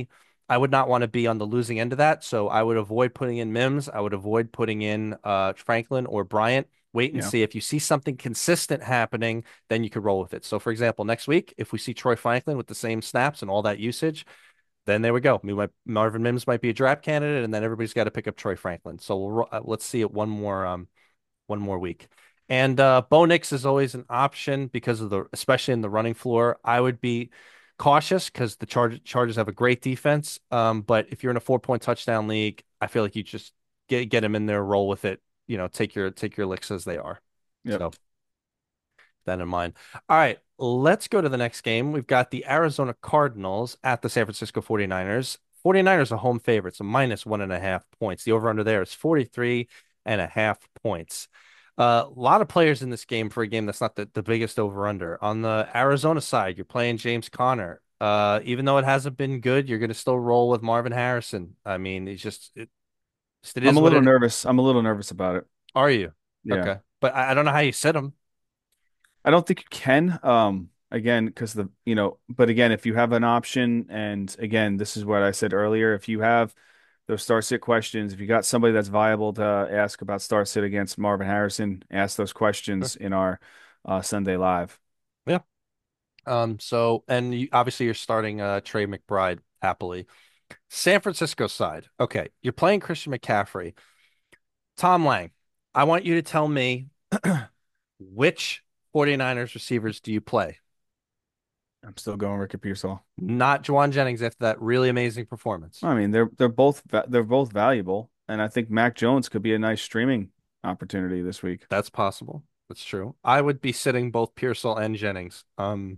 I would not want to be on the losing end of that. So I would avoid putting in Mims. I would avoid putting in Franklin or Bryant. Wait and Yeah. see. If you see something consistent happening, then you could roll with it. So, for example, next week, if we see Troy Franklin with the same snaps and all that usage, then there we go. Marvin Mims might be a draft candidate, and then everybody's got to pick up Troy Franklin. So let's see it one more week. And Bo Nix is always an option because of especially in the running floor. I would be cautious because the Chargers have a great defense. But if you're in a 4 point touchdown league, I feel like you just get him in there, roll with it. Take your licks as they are. Yep. So that in mind. All right, let's go to the next game. We've got the Arizona Cardinals at the San Francisco 49ers. 49ers are home favorites, so -1.5 points. The over under there is 43.5 points. A lot of players in this game for a game that's not the biggest over under. On the Arizona side, you're playing James Conner. Even though it hasn't been good, you're going to still roll with Marvin Harrison. I mean, it I'm is a what little it. nervous. I'm a little nervous about it. Are you? Yeah. Okay, but I don't know how you sit him. I don't think you can. Again, because but again, if you have an option, and again, this is what I said earlier, if you have those start sit questions, if you got somebody that's viable to ask about start sit against Marvin Harrison, ask those Sure. questions in our Sunday live. Yeah. And obviously you're starting Trey McBride happily. San Francisco side. Okay, you're playing Christian McCaffrey. Tom Lang, I want you to tell me which 49ers receivers do you play? I'm still going Ricky Pearsall. Not Juwan Jennings after that really amazing performance. I mean, they're both valuable, and I think Mac Jones could be a nice streaming opportunity this week. That's possible. That's true. I would be sitting both Pearsall and Jennings.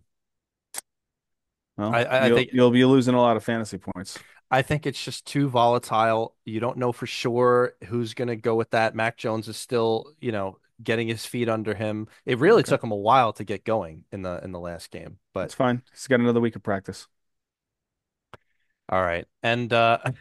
Well, I you'll think you'll be losing a lot of fantasy points. I think it's just too volatile. You don't know for sure who's going to go with that. Mac Jones is still, getting his feet under him. It really Okay, took him a while to get going in the last game, but that's fine. He's got another week of practice. all right. And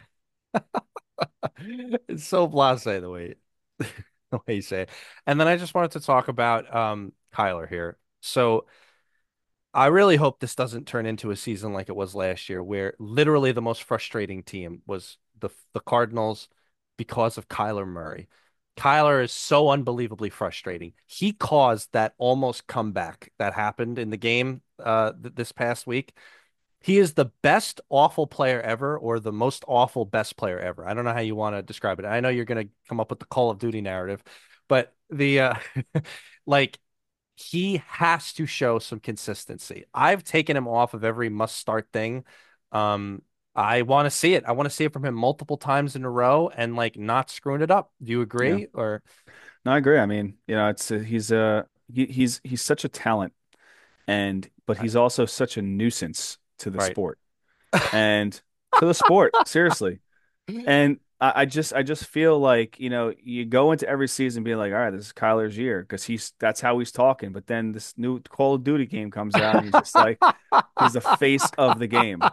it's so blasé the way you say it. And then I just wanted to talk about Kyler here. So I really hope this doesn't turn into a season like it was last year, where literally the most frustrating team was the Cardinals because of Kyler Murray. Kyler is so unbelievably frustrating. He caused that almost comeback that happened in the game this past week. He is the best awful player ever, or the most awful best player ever. I don't know how you want to describe it. I know you're going to come up with the Call of Duty narrative, but like he has to show some consistency. I've taken him off of every must start thing. Um, I want to see it. I want to see it from him multiple times in a row and like not screwing it up. Do you Yeah, agree? Or no, I agree. I mean, it's he's such a talent, but he's also such a nuisance to the right. sport and to the sport, seriously. And I just feel like, you go into every season being like, all right, this is Kyler's year because that's how he's talking. But then this new Call of Duty game comes out and he's just like, he's the face of the game,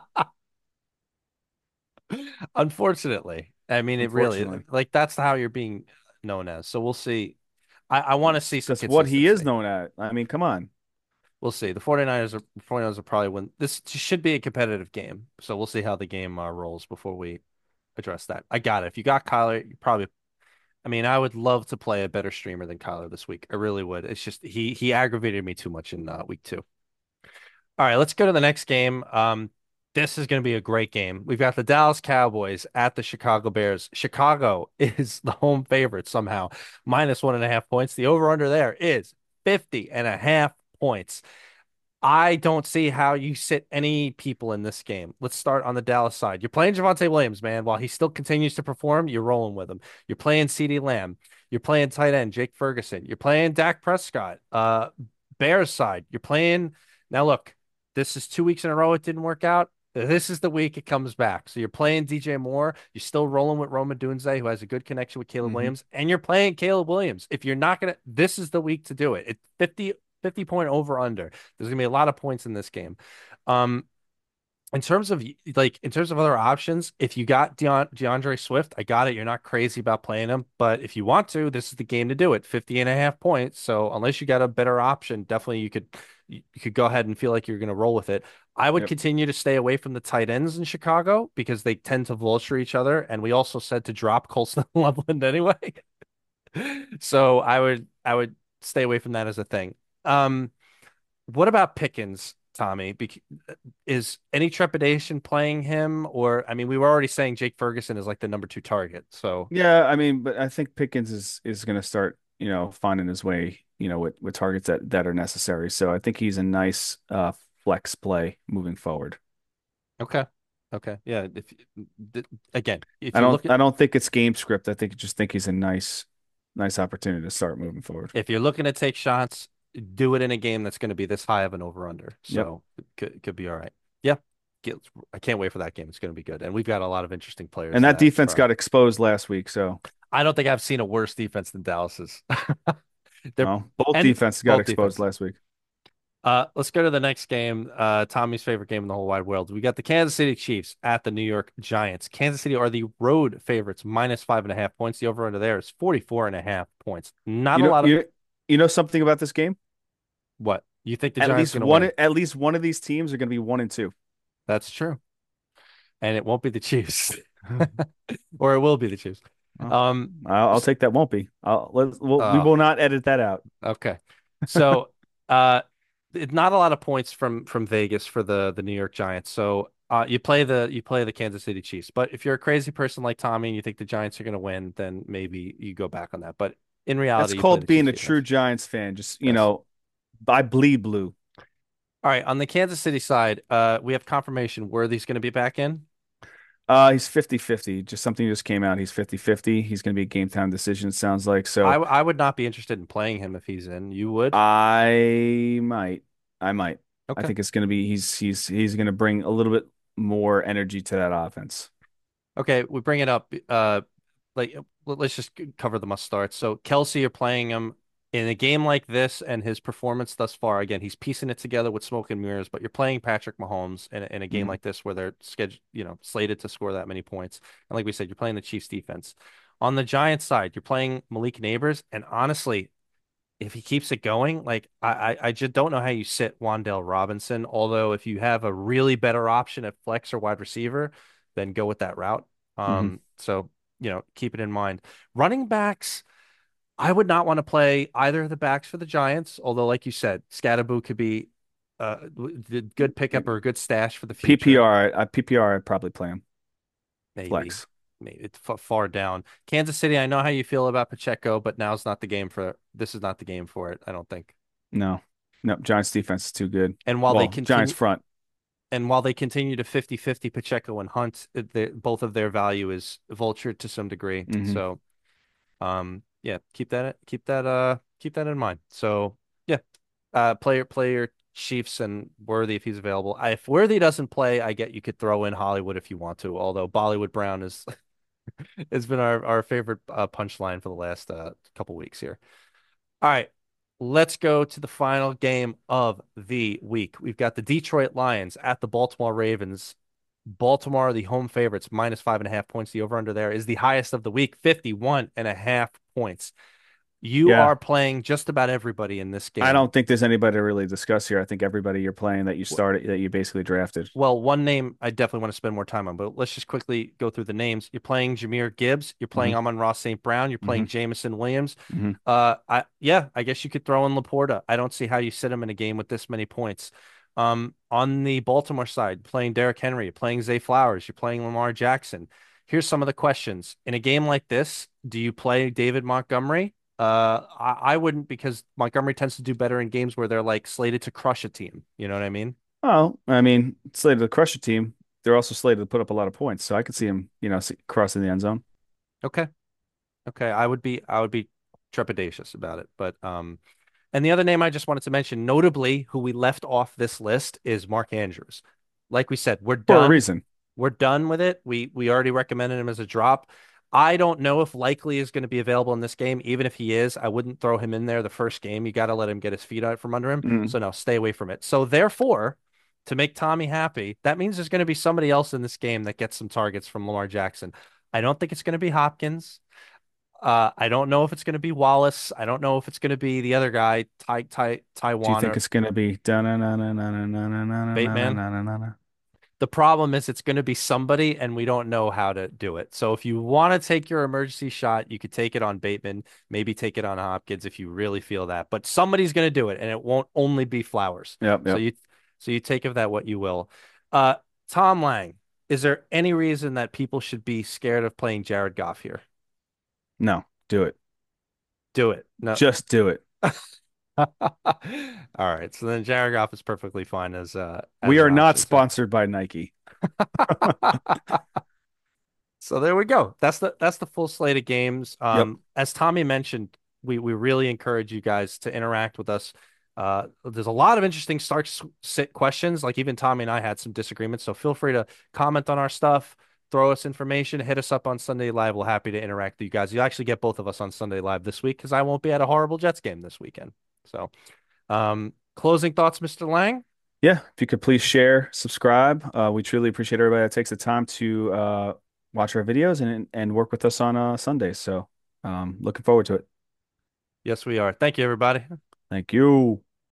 Unfortunately, I mean, it really unfortunately. like that's how you're being known as. So we'll see. I want to see some That's what he is consistency. known at. I mean, come on. We'll see. The 49ers will probably win. This should be a competitive game. So we'll see how the game rolls before we address that. I got it. If you got Kyler, you probably. I mean, I would love to play a better streamer than Kyler this week. I really would. It's just he aggravated me too much in week 2. All right, let's go to the next game. This is going to be a great game. We've got the Dallas Cowboys at the Chicago Bears. Chicago is the home favorite somehow, -1.5 points. The over-under there is 50.5 points. I don't see how you sit any people in this game. Let's start on the Dallas side. You're playing Javonte Williams, man. While he still continues to perform, you're rolling with him. You're playing CeeDee Lamb. You're playing tight end Jake Ferguson. You're playing Dak Prescott. Bears side. You're playing. Now look, this is 2 weeks in a row. It didn't work out. This is the week it comes back. So you're playing DJ Moore. You're still rolling with Roma Dunze, who has a good connection with Caleb Hmm. Williams, and you're playing Caleb Williams. If you're not gonna, this is the week to do it. It's 50 point over under. There's gonna be a lot of points in this game. Um, in terms of other options, if you got DeAndre Swift, I got it. You're not crazy about playing him, but if you want to, this is the game to do it. 50.5 points. So unless you got a better option, definitely you could go ahead and feel like you're going to roll with it. I would Yep. continue to stay away from the tight ends in Chicago because they tend to vulture each other. And we also said to drop Colston and Loveland anyway. So I would stay away from that as a thing. Um, what about Pickens, Tommy? Is any trepidation playing him? Or, I mean, we were already saying Jake Ferguson is like the number two target. So, Yeah, I mean, but I think Pickens is going to start, finding his way, with targets that are necessary. So I think he's a nice flex play moving forward. okay. Okay. Yeah. Again, if I you don't look at, I don't think it's game script. I just think he's a nice opportunity to start moving forward. if you're looking to take shots, do it in a game that's going to be this high of an over under. Yep. So it could be all right. Yeah. Get- I can't wait for that game. It's going to be good. And we've got a lot of interesting And players that that defense are, got exposed last week, so I don't think I've seen a worse defense than Dallas's. They're, well, both and defenses got both exposed defense. last week. Let's go to the next game. Tommy's favorite game in the whole wide world. We got the Kansas City Chiefs at the New York Giants. Kansas City are the road favorites, minus 5.5 points. The over under there is 44.5 points. Not You a know, lot of you know something about this game? what you think the At Giants are least going to one win. at least one of these teams are going to be 1-2. That's true, and it won't be the Chiefs, or it will be the Chiefs. Well, Um, I'll s- take that. Won't be. We uh, will not edit that out. okay. So, uh, not a lot of points from Vegas for the New York Giants. So, you play the Kansas City Chiefs. But if you're a crazy person like Tommy and you think the Giants are going to win, then maybe you go back on that. But in That's reality, you play called the being Chiefs a true defense. Giants fan. Just, Yes. I bleed blue. All right. On the Kansas City side, we have confirmation Worthy's going to be back in. He's 50-50. Just something just came out. He's 50-50. He's going to be a game time decision, it sounds like. So I would not be interested in playing him if he's in. You would? I might. I might. I Okay. think it's going to be he's going to bring a little bit more energy to that offense. Okay. We bring it up. Like let's just cover the must starts. So Kelsey, you're playing him in a game like this, and his performance thus far. Again, he's piecing it together with smoke and mirrors. But you're playing Patrick Mahomes in a game Mhm. like this where they're scheduled, slated to score that many points. And like we said, you're playing the Chiefs defense. On the Giants side, you're playing Malik Neighbors, and honestly, if he keeps it going, like I just don't know how you sit Wandale Robinson. Although if you have a really better option at flex or wide receiver, then go with that route. Mhm. So keep it in mind. Running backs, I would not want to play either of the backs for the Giants. Although, like you said, Scatterboo could be the good pickup or a good stash for the future. PPR, I'd probably play him Maybe, flex. maybe it's far down. Kansas City, I know how you feel about Pacheco, but now's not the game for this is not the game for it, I don't think. No, no, Giants defense is too good. And while they Well, Giants continue front. and while they continue to 50-50 Pacheco and Hunt, both of their value is vultured to some degree. Hmm. So, yeah, keep that in mind. So, yeah, player Chiefs and Worthy if he's available. If Worthy doesn't play, I get you could throw in Hollywood if you want to. Although Bollywood Brown is has been our favorite punchline for the last couple weeks here. All right, let's go to the final game of the week. We've got the Detroit Lions at the Baltimore Ravens. Baltimore, the home favorites, minus 5.5 points. The over under there is the highest of the week, 51.5 points. You Yeah, are playing just about everybody in this I game. don't think there's anybody to really discuss here. I think everybody you're playing that you basically drafted. Well, one name I definitely want to spend more time on, but let's just quickly go through the names. You're playing Jameer Gibbs. You're playing Hmm. Amon-Ra St. Brown. You're Hmm. playing Jamison Williams. Hmm. I guess you could throw in Laporta. I don't see how you sit him in a game with this many points. On the Baltimore side, playing Derrick Henry, you're playing Zay Flowers, you're playing Lamar Jackson. Here's some of the questions. In a game like this, do you play David Montgomery? I wouldn't because Montgomery tends to do better in games where they're like slated to crush a team. You know what I mean? Oh, I mean, slated to crush a team. They're also slated to put up a lot of points, so I could see him, crossing the end zone. Okay. Okay, I would be trepidatious about it, but and the other name I just wanted to mention, notably, who we left off this list is Mark Andrews. Like we said, we're For a done. reason. We're done with it. We already recommended him as a drop. I don't know if Likely is going to be available in this game. Even if he is, I wouldn't throw him in there the first game. You got to let him get his feet out from under him. Mm. So no, stay away from it. So therefore, to make Tommy happy, that means there's going to be somebody else in this game that gets some targets from Lamar Jackson. I don't think it's going to be Hopkins. I don't know if it's going to be Wallace. I don't know if it's going to be the other guy, Do you Taiwan think or it's gonna be Bateman. The problem is it's going to be somebody, and we don't know how to do it. So if you want to take your emergency shot, you could take it on Bateman, maybe take it on Hopkins if you really feel that. But somebody's going to do it, and it won't only be Flowers. Yep, So yep. you take of that what you will. Uh, Tom Lang, is there any reason that people should be scared of playing Jared Goff here? No, do it. Do it. No. Just do it. All right. So then Jared Goff is perfectly fine as We an are not option. So sponsored by Nike. So there we go. That's the full slate of games. Yep. As Tommy mentioned, we really encourage you guys to interact with us. There's a lot of interesting sit questions. Like even Tommy and I had some disagreements. So feel free to comment on our stuff, throw us information, hit us up on Sunday Live. We're happy to interact with you guys. You actually get both of us on Sunday Live this week because I won't be at a horrible Jets game this weekend. So, closing thoughts, Mr. Lang. Yeah, if you could please share, subscribe. We truly appreciate everybody that takes the time to watch our videos and work with us on Sundays. So, looking forward to it. Yes, we are. Thank you, everybody. Thank you.